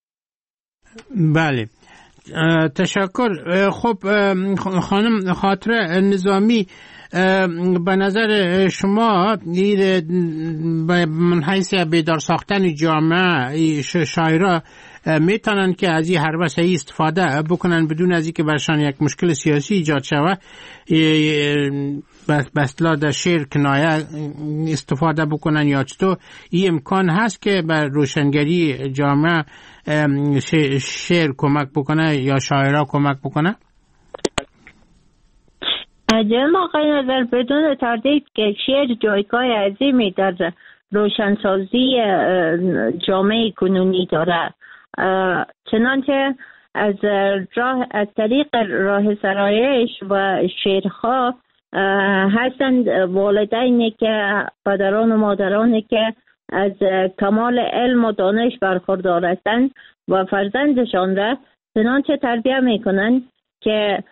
بله، تشکر. خب خانم خاطره نظامی، به نظر شما من حیث بیدار ساختن جامعه شاعرها میتونن که از این هر وسیله استفاده بکنن بدون از اینکه برشان یک مشکل سیاسی ایجاد شود، به اصطلاح در شعر کنایه استفاده بکنن یا چطور این امکان هست که بر روشنگری جامعه شعر کمک بکنه یا شاعرها کمک بکنه؟ جناب آقای نظر، بدون تردید که شعر جایگاه عظیمی در روشنسازی جامعه کنونی داره، چنانچه از راه از طریق راه سرایش و شعرها هستند والدینی که پدران و مادرانی که از کمال علم و دانش برخوردار هستند و فرزندشان را چنانچه تربیت میکنند که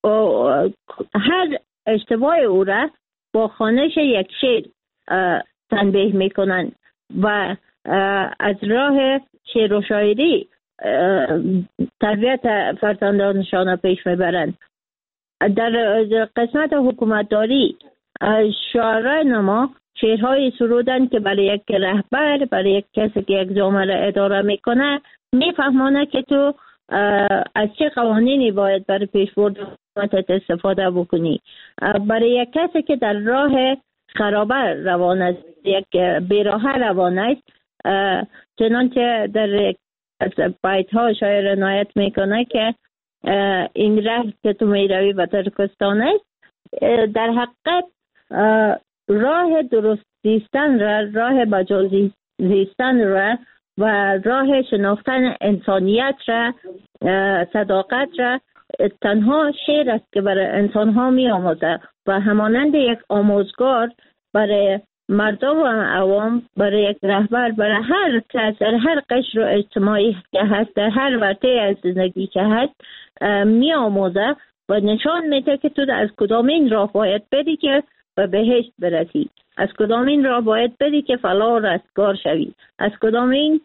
هر اشتباه او را با خوانش یک شعر تنبیه میکنند و از راه شعر و شاعری تربیت فرزندانشان پیش میبرند. در قسمت حکومتداری شاعرای نما شعرهای سرودن که برای یک رهبر، برای یک کسی که یک جامعه را اداره میکنه میفهمانه که تو از چه قوانینی باید برای پیشبرد حکومتت استفاده بکنی. برای یک کسی که در راه خرابه روان است، یک بیراه روان است، چنانچه در بیت ها شاعر عنایت میکنه که این راه که تو میروی به ترکستان است. در حقیقت راه درست زیستن را، راه بجا زیستن را و راه شناختن انسانیت را، صداقت را تنها شعر است که برای انسان ها می آموزه و همانند یک آموزگار برای مردم و عوام، برای یک رهبر، برای هر کس در هر قشر و اجتماعی که هست، در هر ورطه از زندگی که هست می آموزه و نشان میده که تو از کدام این راه باید بری که به بهشت برسی، از کدام این راه باید بری که فلاح و رستگار شوی، از کدام این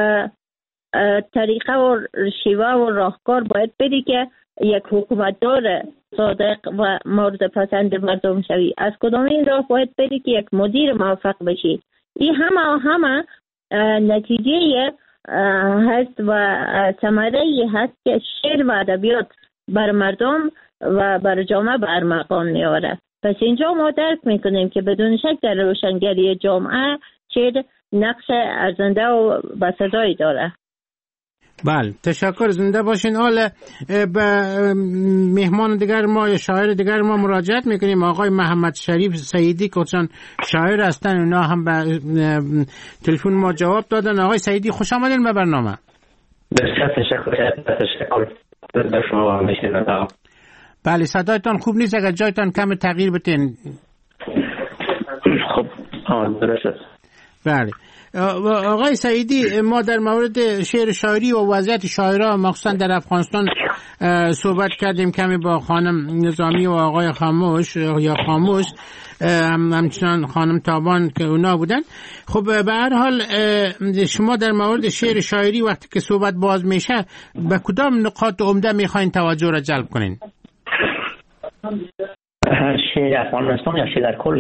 طریقه و شیوه و راهکار باید بری که یک حکومتدار صادق و مورد پسند مردم شوی، از کدام این راه باید بری که یک مدیر موفق بشی. این همه همه نتیجه هست و ثمره هست که شعر و ادبیات بر مردم و بر جامعه برمغان میاره. پس اینجا ما درک میکنیم که بدون شک در روشنگری جامعه شعر نقش ارزنده و بسزایی داره. بله، تشکر. زنده باشین. حالا به مهمان دیگر ما یا شاعر دیگر ما مراجعت میکنیم. آقای محمد شریف سیدی که چون شاعر هستن، اونا هم به تلفن ما جواب دادن. آقای سیدی خوش آمدین به برنامه. بسیار تشکر. تشکر در شما میشنوم. بله، صدایتان خوب نیست، اگر جایتان کم تغییر بتین. خب آن درست است. بله آقای سعیدی، ما در مورد شعر شاعری و وضعیت شاعرها مخصوصا در افغانستان صحبت کردیم کمی با خانم نظامی و آقای خاموش یا خاموش، همچنان خانم تابان که اونا بودن. خب به هر حال شما در مورد شعر شاعری وقتی که صحبت باز میشه به کدام نقاط عمده میخواین توجه را جلب کنین؟ شعر افغانستان یا شعر در کل؟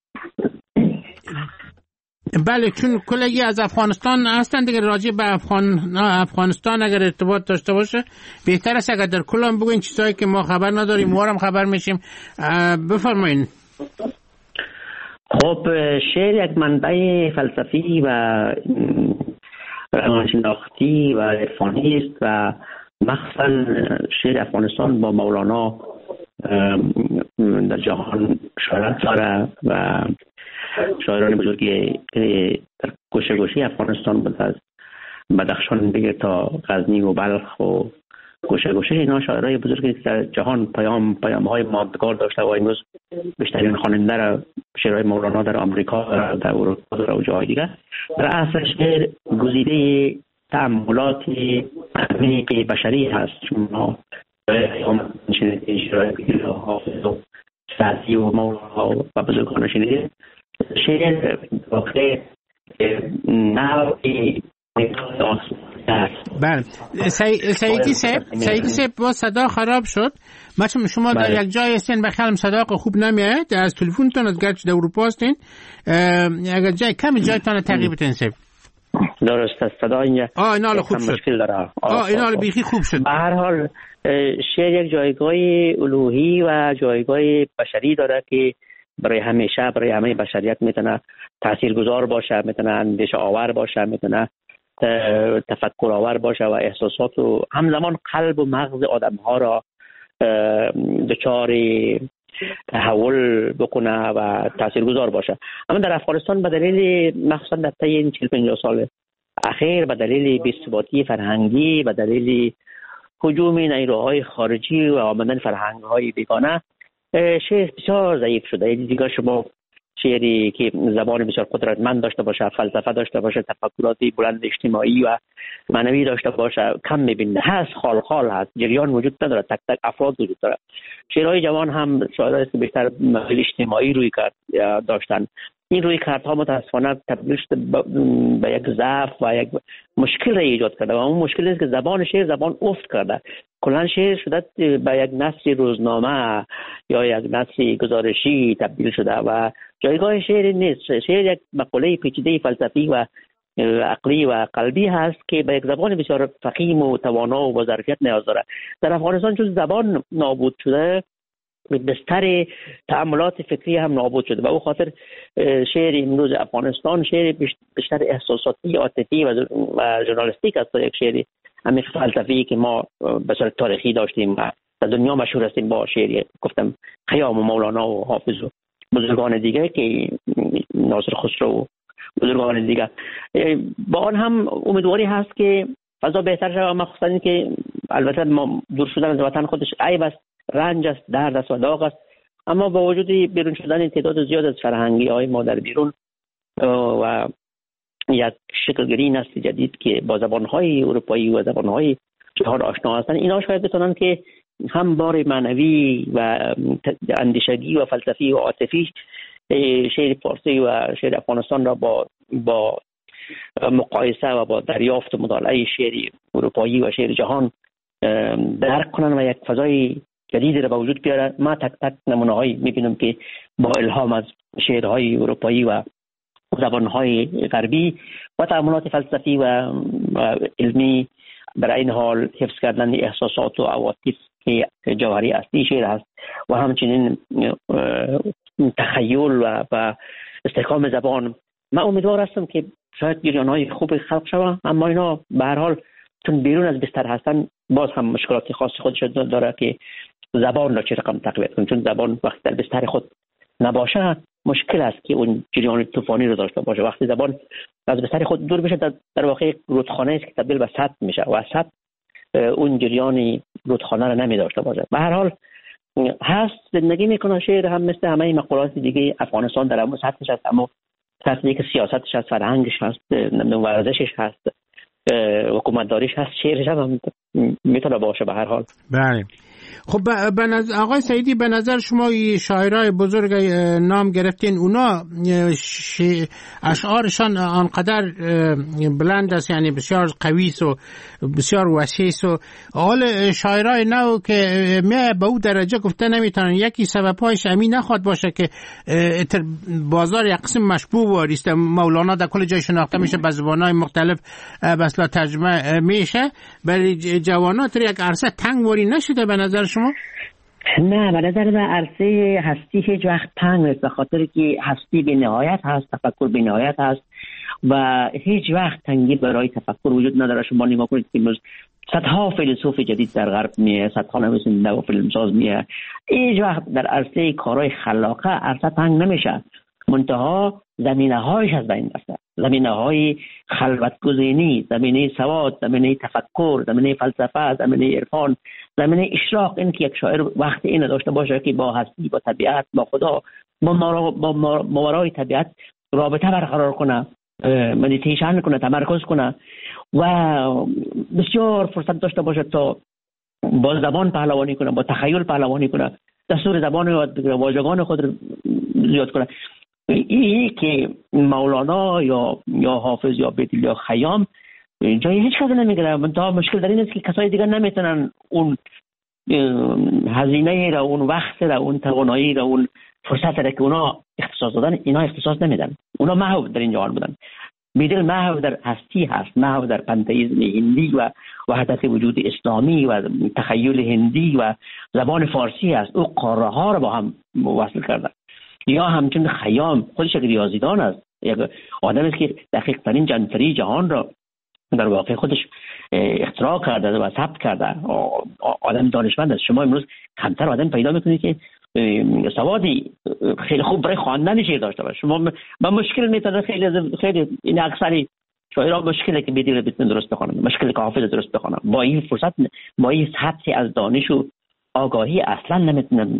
بله، چون کلگی از افغانستان هستن دیگه، راجع به افغان افغانستان اگر ارتباط داشته باشه بهتر است اگر در کل هم بگوین چیزایی که ما خبر نداریم ما هم خبر میشیم. بفرمایید. خب شعر یک منبع فلسفی و روانشناختی و عرفانی است و مخصوصا شعر افغانستان با مولانا در جهان شهرت داره و شاعران بزرگی در گوشه گوشه افغانستان بود، از بدخشان بگیر تا غزنی و بلخ و گوشه گوشه اینا شاعرای بزرگی در جهان پیام پیام های ماندگار داشته و امروز بیشترین خواننده را شعرهای مولانا در آمریکا در, در اروپا در و جای دیگه. در اصل شعر گزیده تأملات عمیق بشری هست. شما پیام شنیدید شعرهای حافظ و سعدی و مولانا و بزرگان شنیدید. شعر واقع نوعی بله. سعیدی صاحب سعیدی صاحب با صدا خراب شد. مثلا شما در یک جای هستین بخیالم صدا خوب نمیاد از تلفنتون، از گرچه در اروپا هستین، اگر جای کمی جایتان تغییر بدین صاحب. درست است، صدا اینجا آه اینا خوب شد. مشکل داره. آه اینا بیخی خوب شد. به هر حال شعر یک جایگاه الوهی و جایگاه بشری داره که برای همیشه برای همه بشریت میتونه تاثیرگذار باشه، میتونه اندیشه آور باشه، میتونه تفکر آور باشه و احساسات و همزمان قلب و مغز آدم ها را دچار تحول بکنه و تاثیرگذار باشه. اما در افغانستان به دلیل مخصوصا در طی این چهل پنجاه سال اخیر به دلیل بی‌ثباتی فرهنگی، به دلیل هجوم نیروهای خارجی و آمدن فرهنگ‌های بیگانه، شعر بسیار ضعیف شده. دیگه شما شعری که زبان بسیار قدرتمند داشته باشه، فلسفه داشته باشه، تفکرات بلند اجتماعی و معنوی داشته باشه کم می‌بینید. هست خال خال هست، جریان وجود نداره، تک تک افراد وجود داره. شعرهای جوان هم شاعرایی که بیشتر مسائل اجتماعی روی کرد داشتن. این روی کارها متاسفانه تبدیل شده به یک ضعف و یک مشکل را ایجاد کرده و اون مشکل است که زبان شعر زبان افت کرده. کلا شعر شده به یک نثر روزنامه یا یک نثر گزارشی تبدیل شده و جایگاه شعر نیست. شعر یک مقوله پیچیده فلسفی و عقلی و قلبی هست که به یک زبان بسیار فخیم و توانا و با ظرفیت نیاز داره. در افغانستان چون زبان نابود شده، بستر تأملات فکری هم نابود شده و او خاطر شعر امروز افغانستان شعر بیشتر احساساتی، عاطفی و ژورنالیستیک است تا یک شعر عمیق فلسفی که ما به صورت تاریخی داشتیم و در دنیا مشهور هستیم با شعر گفتم خیام و مولانا و حافظ و بزرگان دیگه که ناصر خسرو و بزرگان دیگه. با آن هم امیدواری هست که فضا بهتر شود، مخصوصا این که البته ما دور شدن از وطن خودش عیب است، رنج است، درد است و داغ است، اما با وجود بیرون شدن تعداد زیاد از فرهنگی های ما در بیرون و یک شکلگیری نسل جدید که با زبانهای اروپایی و زبانهای جهان آشنا هستند، اینا شاید بتونن که هم بار معنوی و اندیشگی و فلسفی و عاطفی شعر فارسی و شعر افغانستان را با با مقایسه و با دریافت و مطالعه شعر اروپایی و شعر جهان درک کنن و یک فضای جدیدی را به وجود بیارن. ما تک تک نمونه‌هایی می‌بینیم که با الهام از شعرهای اروپایی و زبان‌های غربی و تأملات فلسفی و علمی برای این حال حفظ کردن احساسات و عواطف که جوهری اصلی شعر است و همچنین تخیل و, و استحکام زبان. من امیدوار هستم که شاید جریان‌های خوب خلق شود، اما اینا به هر حال چون بیرون از بستر هستن باز هم مشکلات خاص خودش داره که زبان را چه رقم تقویت کنه، چون زبان وقتی در بستر خود نباشه مشکل است که اون جریان طوفانی رو داشته باشه. وقتی زبان از بستر خود دور بشه در, در واقع رودخانه است که تبدیل به سد میشه و سد اون جریان رودخانه رو نمی داشته باشه. به هر حال هست زندگی میکنه شعر هم مثل همه مقولات دیگه افغانستان در همون سطحش هست، اما تصمیه که سیاستش هست، فرهنگش هست، ورزشش هست، حکومتداریش هست، شعرش هم میتونه باشه به هر حال. بله. خب به نظر آقای سعیدی، به نظر شما شاعرای بزرگ نام گرفتین، اونا اشعارشان آنقدر بلند است، یعنی بسیار قوی و بسیار وسیع و حال شاعرای نو که می به اون درجه گفته نمیتونن، یکی سببهایش همین نخواد باشه که بازار یک قسم مشبوه واریست، مولانا در کل جای شناخته میشه، به زبانهای مختلف بسلا ترجمه میشه، برای جوانات یک عرصه تنگ واری نشده به نظر شما؟ نه، به نظر من عرصه هستی هیچ وقت تنگ نیست، به خاطر که هستی به نهایت هست، تفکر به نهایت هست و هیچ وقت تنگی برای تفکر وجود نداره. شما نگاه کنید که امروز صدها فیلسوف جدید در غرب میه، صدها نویسنده و فیلمساز میه، هیچ وقت در عرصه کارهای خلاقه عرصه تنگ نمیشه، منتها زمینه هایش از بین رفته، زمینه های خلوت گزینی، زمینه سواد، زمینه تفکر، زمینه فلسفه، زمینه عرفان، زمینه اشراق. این که یک شاعر وقت این داشته باشه که با هستی، با طبیعت، با خدا، با ماورای طبیعت رابطه برقرار کنه، مدیتیشن کنه، تمرکز کنه و بسیار فرصت داشته باشه تا با زبان پهلوانی کنه، با تخیل پهلوانی کنه، دستور زبان یاد بگیره، واژگان خود رو زیاد کنه. این که مولانا یا یا حافظ یا بیدل یا خیام جای هیچ کس نمیگیره. منتها مشکل در این است که کسای دیگر نمیتونن اون هزینه را، اون وقت را، اون توانایی را، اون فرصت را که اونا اختصاص دادن، اینا اختصاص نمیدن. اونا محو در این جهان بودن. بیدل محو در هستی هست، محو در پنتئیسم هندی و وحدت وجود اسلامی و تخیل هندی و زبان فارسی است. او قاره ها را با هم وصل کرده. یا همچنین خیام خودش یک ریاضیدان است، یک آدمی است که دقیق ترین جنتری جهان را در واقع خودش اختراع کرده و ثبت کرده. آدم دانشمند است. شما امروز کمتر آدم پیدا میکنید که سوادی خیلی خوب برای خواندن شعر داشته باشه. شما با مشکل میتونه خیلی خیلی این اکثری شاعرها مشکله که بدیل بتونن درست بخونن، مشکل که حافظ درست بخونن. با این فرصت، با این سطحی از دانش و آگاهی اصلا نمیتونن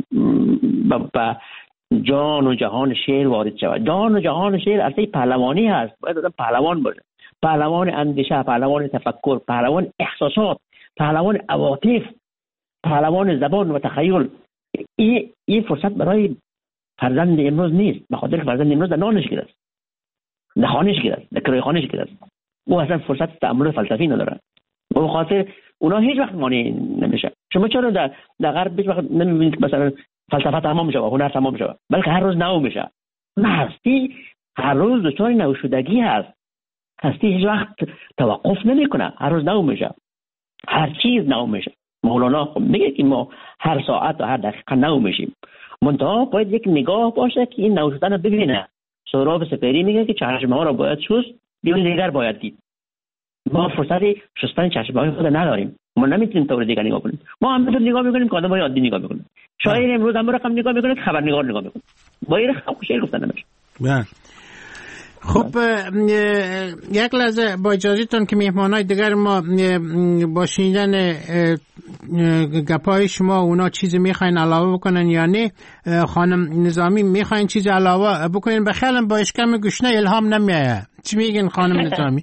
با جان و جهان شعر وارد شود. جان و جهان شعر اصلا پهلوانی هست، باید آدم پهلوان باشه، پهلوان اندیشه، پهلوان تفکر، پهلوان احساسات، پهلوان عواطف، پهلوان زبان و تخیل. این این فرصت برای فرزند امروز نیست، به خاطر که فرزند امروز در نانش گیر است، در خانش گیر است، در کرای خانش گیر است. او اصلا فرصت تأمل فلسفی نداره. به خاطر اونا هیچ وقت مانع نمیشه. شما چرا در در غرب هیچ وقت نمیبینید مثلا فلسفه تمام میشه، هنر تمام میشه، بلکه هر روز نو میشه. هستی هر روز دچار نو شدگی هست. هستی هیچ وقت توقف نمیکنه، هر روز نو میشه، هر چیز نو میشه. مولانا میگه که ما هر ساعت و هر دقیقه نو میشیم، منتها باید یک نگاه باشه که این نو شدن ببینه. سهراب سپهری میگه که چشمه ها را باید شست، دیگر دیگر باید دید. ما فرصت شستن چشمه های خود نداریم، ما نمیتونیم طور دیگر نگاه کنیم. ما همینطور نگاه میکنیم که آدمای عادی نگاه میکنن. شاعر امروز هم رقم نگاه میکنه که خبرنگار نگاه میکنه. با این رقم شعر گفتن نمیشه. خب یک لحظه با اجازهتون که مهمانای دیگر ما با شنیدن گپای شما اونا چیزی میخواین علاوه بکنن یا نه؟ خانم نظامی میخواین چیزی علاوه بکنین؟ بخیرم با اشکم گوشنه الهام نمیایه. چی میگین خانم نظامی؟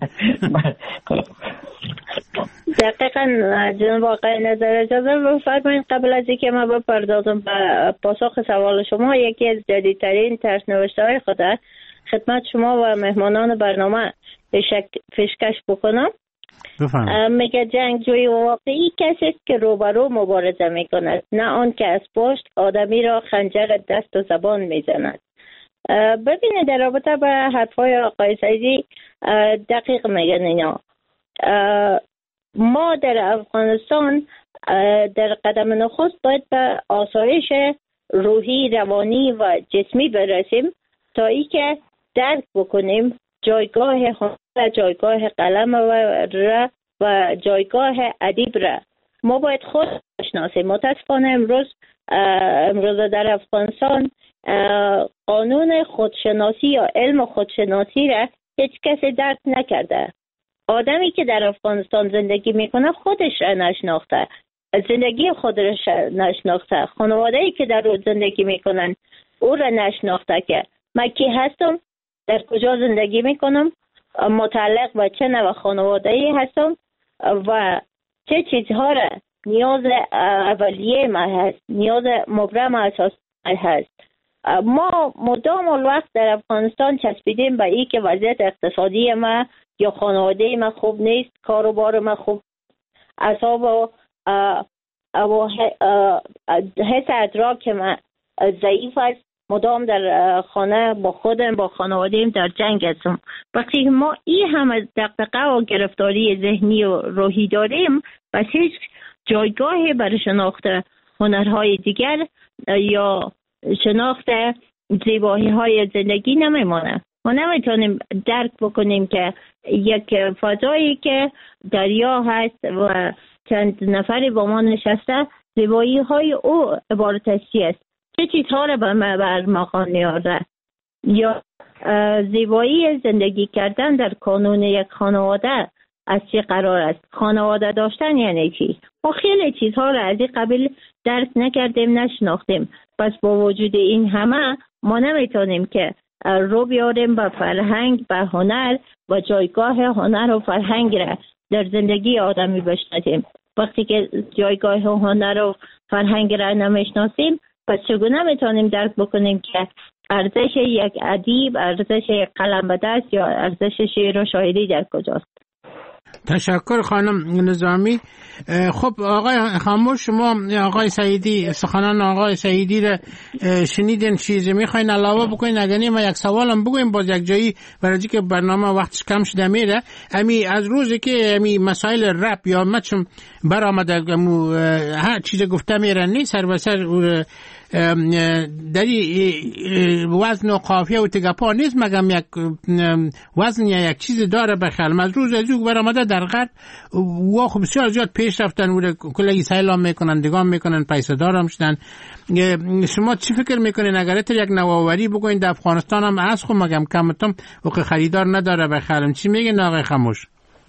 دقیقا جناب آقای نظر اجازه بفرمایید قبل از اینکه ما بپردازم به پاسخ سوال شما، یکی از جدیدترین ترس‌نوشته های خود خدمت شما و مهمانان برنامه پیشکش بکنم. میگه جنگجوی واقعی کسی است که روبرو مبارزه میکند، نه آن که از پشت آدمی را خنجر دست و زبان میزند. ببینید در رابطه به حرفای آقای سعیدی دقیق میگن اینا. ما در افغانستان در قدم نخست باید به آسایش روحی، روانی و جسمی برسیم تا ای که درک بکنیم جایگاه هنر، جایگاه قلم و و جایگاه ادیب را. ما باید خود بشناسیم. متاسفانه امروز امروز در افغانستان قانون خودشناسی یا علم خودشناسی را هیچ کسی درک نکرده. آدمی که در افغانستان زندگی میکنه خودش را نشناخته، زندگی خودش نشناخته، خانواده‌ای که در روز زندگی میکنن او را نشناخته که من کی هستم، در کجا زندگی میکنم، متعلق به چه نوع خانواده‌ای هستم و چه چیزها را نیاز اولیه ما هست، نیاز مبرم اساسی هست. ما مدام الوقت در افغانستان چسبیدیم به این که وضعیت اقتصادی ما یا خانواده ما خوب نیست، کاروبار ما خوب، اعصاب و حس ادراک ما ضعیف است، مدام در خانه با خودم با خانواده‌ام در جنگ هستم. وقتی ما این همه دغدغه و گرفتاری ذهنی و روحی داریم، پس هیچ جایگاهی برای شناخت هنرهای دیگر یا شناخت زیبایی های زندگی نمیمانه. ما نمیتونیم درک بکنیم که یک فضایی که دریا هست و چند نفری با ما نشسته، زیبایی های او عبارت از چی است؟ چه چیزها را به ما برمغان نیاره؟ یا زیبایی زندگی کردن در کانون یک خانواده از چه قرار است؟ خانواده داشتن یعنی چی؟ ما خیلی چیزها را از این قبیل درک نکردیم، نشناختیم. پس با وجود این همه ما نمیتونیم که رو بیاریم به فرهنگ، به هنر و جایگاه هنر و فرهنگ را در زندگی آدمی بشناسیم. وقتی که جایگاه هنر و فرهنگ را نمیشناسیم، پس چگونه میتونیم درک بکنیم که ارزش یک ادیب، ارزش یک قلم به دست یا ارزش شعر و شاعری در کجاست؟ تشکر خانم نظامی. خب آقای خاموش، شما آقای سعیدی، سخنان آقای سعیدی را شنیدین، چیزی میخواین علاوه بکنین؟ اگر نه ما یک سوالم بگویم باز یک جایی، برای که برنامه وقتش کم شده میره. امی از روزی که امی مسائل رپ یا مچم برآمده، هر چیز گفته میره نی سر و سر دری وزن و قافیه و تگپا نیست، مگم یک وزن یا یک چیز داره بخیالم. از روز از روز برآمده در غرب و خب بسیار زیاد پیش رفتن و کلی سیلام میکنن، دگام میکنن، پیسه دارم شدن. شما چی فکر میکنین اگر اتر یک نوآوری بگوین در افغانستان هم از خب مگم کمتم و که خریدار نداره بخیالم؟ چی میگین آقای خاموش؟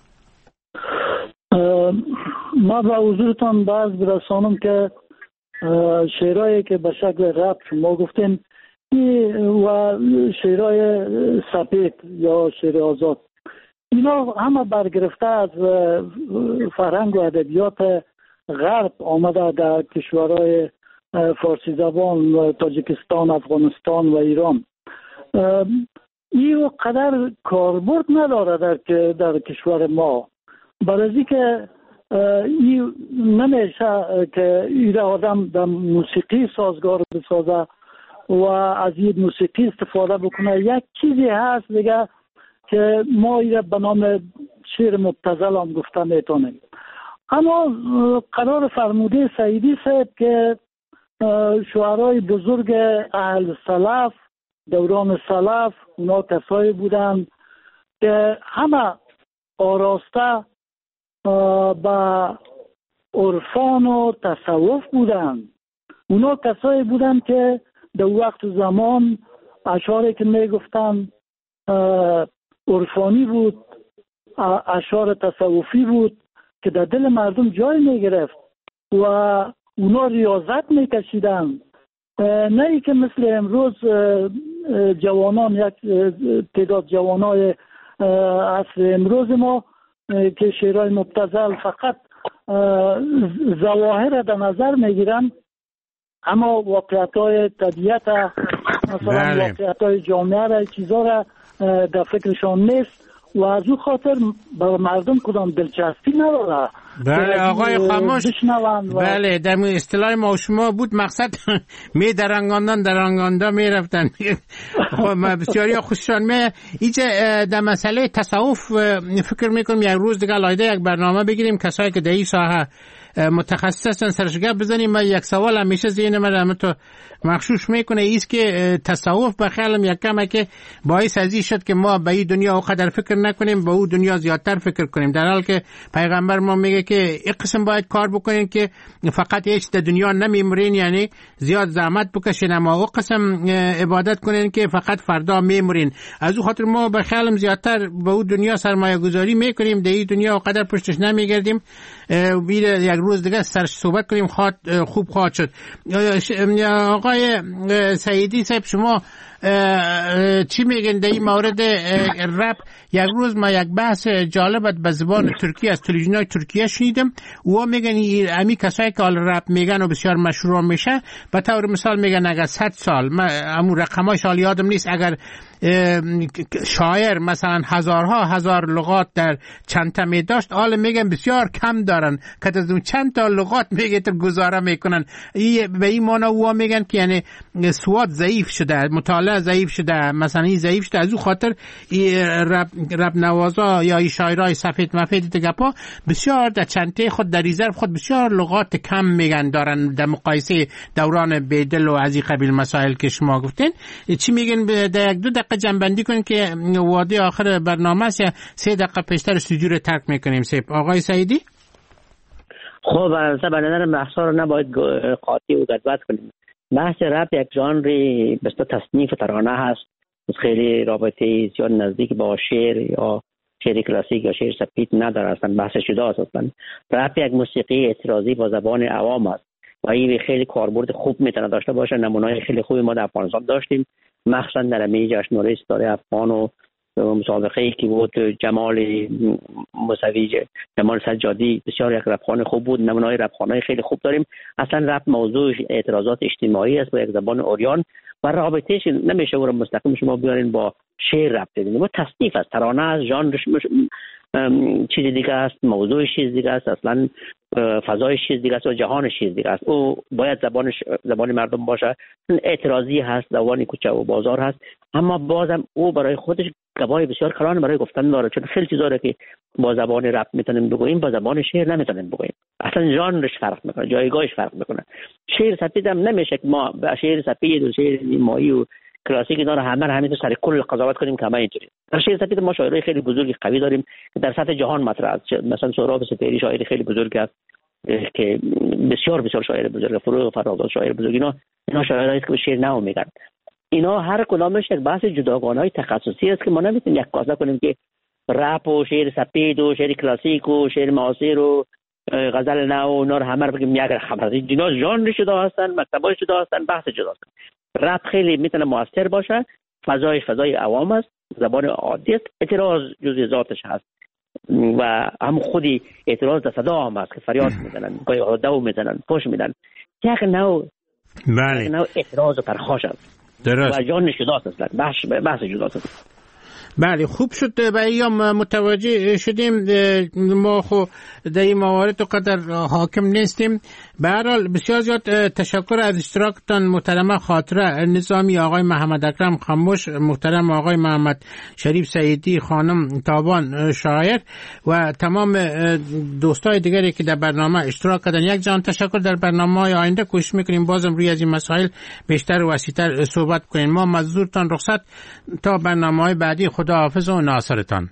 ما به حضورتان باز برسانم که شعرهایی که به شکل رپ شما گفتین و شعرهای سپید یا شعر آزاد، اینا همه برگرفته از فرهنگ و ادبیات غرب آمده در کشورهای فارسی زبان، تاجیکستان، افغانستان و ایران. این قدر کاربرد نداره در در کشور ما، برای که این نمیشه که این آدم در موسیقی سازگار بسازه و از این موسیقی استفاده بکنه. یک چیزی هست دیگه که ما این به نام شعر مبتذل هم گفته میتونیم. اما قرار فرموده سعیدی صاحب که شعرهای بزرگ اهل سلف، دوران سلف، اونا کسایی بودن که همه آراسته با عرفان و تصوف بودن. اونا کسایی بودن که در وقت زمان اشعاری که می گفتن عرفانی بود، اشعار تصوفی بود که در دل مردم جای می گرفت و اونا ریاضت می کشیدن. نه ای که مثل امروز جوانان، یک تعداد جوانای عصر امروز ما که شعرهای مبتذل فقط ظواهر در نظر میگیرن، اما واقعیت‌های طبیعت، مثلا واقعیت‌های جامعه را، چیزا را در فکرشان نیست و از اون خاطر به مردم کدام دلچسپی نداره. بله آقای خاموش، بله در اصطلاح ما و شما بود مقصد می درنگاندن درنگانده می رفتن. بسیاری خوششان می ایچه در مسئله تصوف فکر میکنم یک روز دیگه لایده یک برنامه بگیریم، کسایی که در این ساحه متخصصن سرشگاه بزنیم. من یک سوال همیشه ذهن من را تو مخشوش میکنه، ایست که تصوف بخیالم یک کمه که باعث ازی شد که ما به این دنیا اونقدر فکر نکنیم، به اون دنیا زیادتر فکر کنیم، در حال که پیغمبر ما میگه که این قسم باید کار بکنین که فقط هیچ در دنیا نمیمرین، یعنی زیاد زحمت بکشین، اما اون قسم عبادت کنین که فقط فردا میمرین. از اون خاطر ما بخیالم زیادتر به اون دنیا سرمایه گذاری میکنیم، در این دنیا اونقدر پشتش نمیگردیم. یک روز دیگه سرش صحبت کنیم، خواد خوب خواهد شد. آقای سعیدی صاحب شما چی میگن در این مورد رپ؟ یک روز ما یک بحث جالبت به زبان ترکی از تلویزیون‌های ترکیه شنیدم، او میگن امی کسایی که رپ میگن و بسیار مشهور میشه، به طور مثال میگن اگر صد سال، من امون رقمای سال یادم نیست، اگر شاعر مثلا هزارها هزار لغات در چند تا می داشت، حالا میگن بسیار کم دارن که از اون چند تا لغات میگه تو گزاره میکنن. به این معنی او میگن که یعنی سواد ضعیف شده، مطالعه ضعیف شده، مثلا این ضعیف شده، از اون خاطر رب, رب نوازا یا شاعرای سفید مفید دیگه پا بسیار در چنته خود در ریزرو خود بسیار لغات کم میگن دارن در مقایسه دوران بیدل و از این قبیل مسائل که شما گفتین. چی میگن در یک دو دقیقه جنبندی کنین که وعده آخر برنامه است، یا سه دقیقه پیشتر استودیو رو ترک میکنیم؟ سیب آقای سعیدی. خب البته به نظر بحثا رو نباید قاطی و گدوت کنیم. بحث رپ یک ژانری بسیار تصنیف ترانه هست، خیلی رابطه زیاد نزدیک با شعر یا شعر کلاسیک یا شعر سپید نداره، اصلا بحث جدا است. اصلا رپ یک موسیقی اعتراضی با زبان عوام است و این خیلی کاربرد خوب میتونه داشته باشه. نمونه‌های خیلی خوبی ما در افغانستان داشتیم، مخصوصا در می جشنواره ستاره افغان و مسابقه‌ای که بود جمال موسوی، جمال سجادی بسیار یک رپخوان خوب بود. نمونه‌های رپخوان‌های خیلی خوب داریم. اصلا رپ موضوع اعتراضات اجتماعی است با یک زبان اوریان و رابطه‌اش نمیشه و مستقیم شما بیارین با شعر رپ بدین. ما تصنیف است، ترانه از ژانرش چیز دیگه است، موضوعش چیز دیگه است، اصلا فضایش چیز دیگه است و جهانش چیز دیگه است. او باید زبانش زبان مردم باشه، اعتراضی هست، زبان کوچه و بازار هست، اما بازم او برای خودش گواهی بسیار کلان برای گفتن داره، چون خیلی چیزا که با زبان رپ میتونیم بگوییم با زبان شعر نمیتونیم بگوییم. اصلا ژانرش فرق میکنه، جایگاهش فرق میکنه. شعر سپید هم نمیشه که ما به شعر سپید و شعر مایی و کلاسیک اینا رو همه همین سر کل قضاوت کنیم که همه اینطوری. در شعر سپید ما شاعرای خیلی بزرگی قوی داریم که در سطح جهان مطرح است. مثلا سهراب سپهری شاعر خیلی بزرگ است که بسیار بسیار شاعر بزرگ، فروغ فرخزاد شاعر بزرگ، اینا اینا شاعرایی است که به شعر نو میگن. اینا هر کدامش یک بحث جداگانه تخصصی است که ما نمیتونیم یک کاسه کنیم که رپ و شعر سپید و شعر کلاسیک و شعر معاصر و غزل نو و اینا رو همه رو بگیم یک خبر. اینا ژانر شده هستن، مکتبای شده هستن، بحث جدا هستن. رپ خیلی میتونه موثر باشه، فضای فضای عوام است، زبان عادی است، اعتراض جزء ذاتش هست و هم خودی اعتراض در صدا هم هست که فریاد میزنن، گاهی دو میزنن، پوش میدن. یک نوع بله نوع اعتراض و پرخاش است. درست. و جان جداست اصلا، بحث بحث جداست. بله خوب شد به ایام متوجه شدیم. ما خو در این موارد قدر حاکم نیستیم. به هر حال بسیار زیاد تشکر از اشتراکتان محترم خاطره نظامی، آقای محمد اکرم خاموش، محترم آقای محمد شریف سعیدی، خانم تابان شاعر و تمام دوستای دیگری که در برنامه اشتراک کردن. یک جان تشکر. در برنامه‌های آینده کوشش میکنیم بازم روی از این مسائل بیشتر و وسیع‌تر صحبت کنیم. ما مزدورتان رخصت تا برنامه‌های بعدی. خدا حافظ و ناصرتان.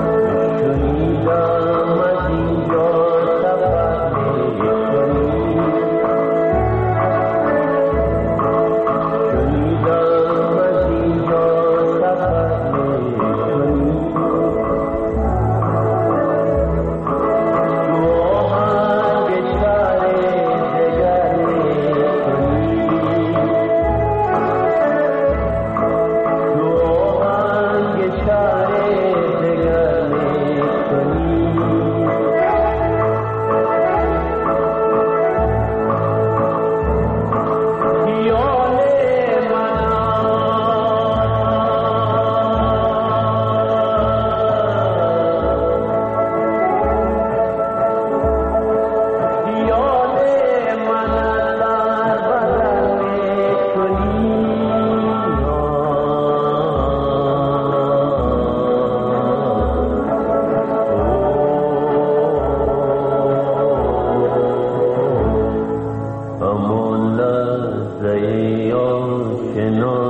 Thank you.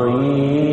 زیبایی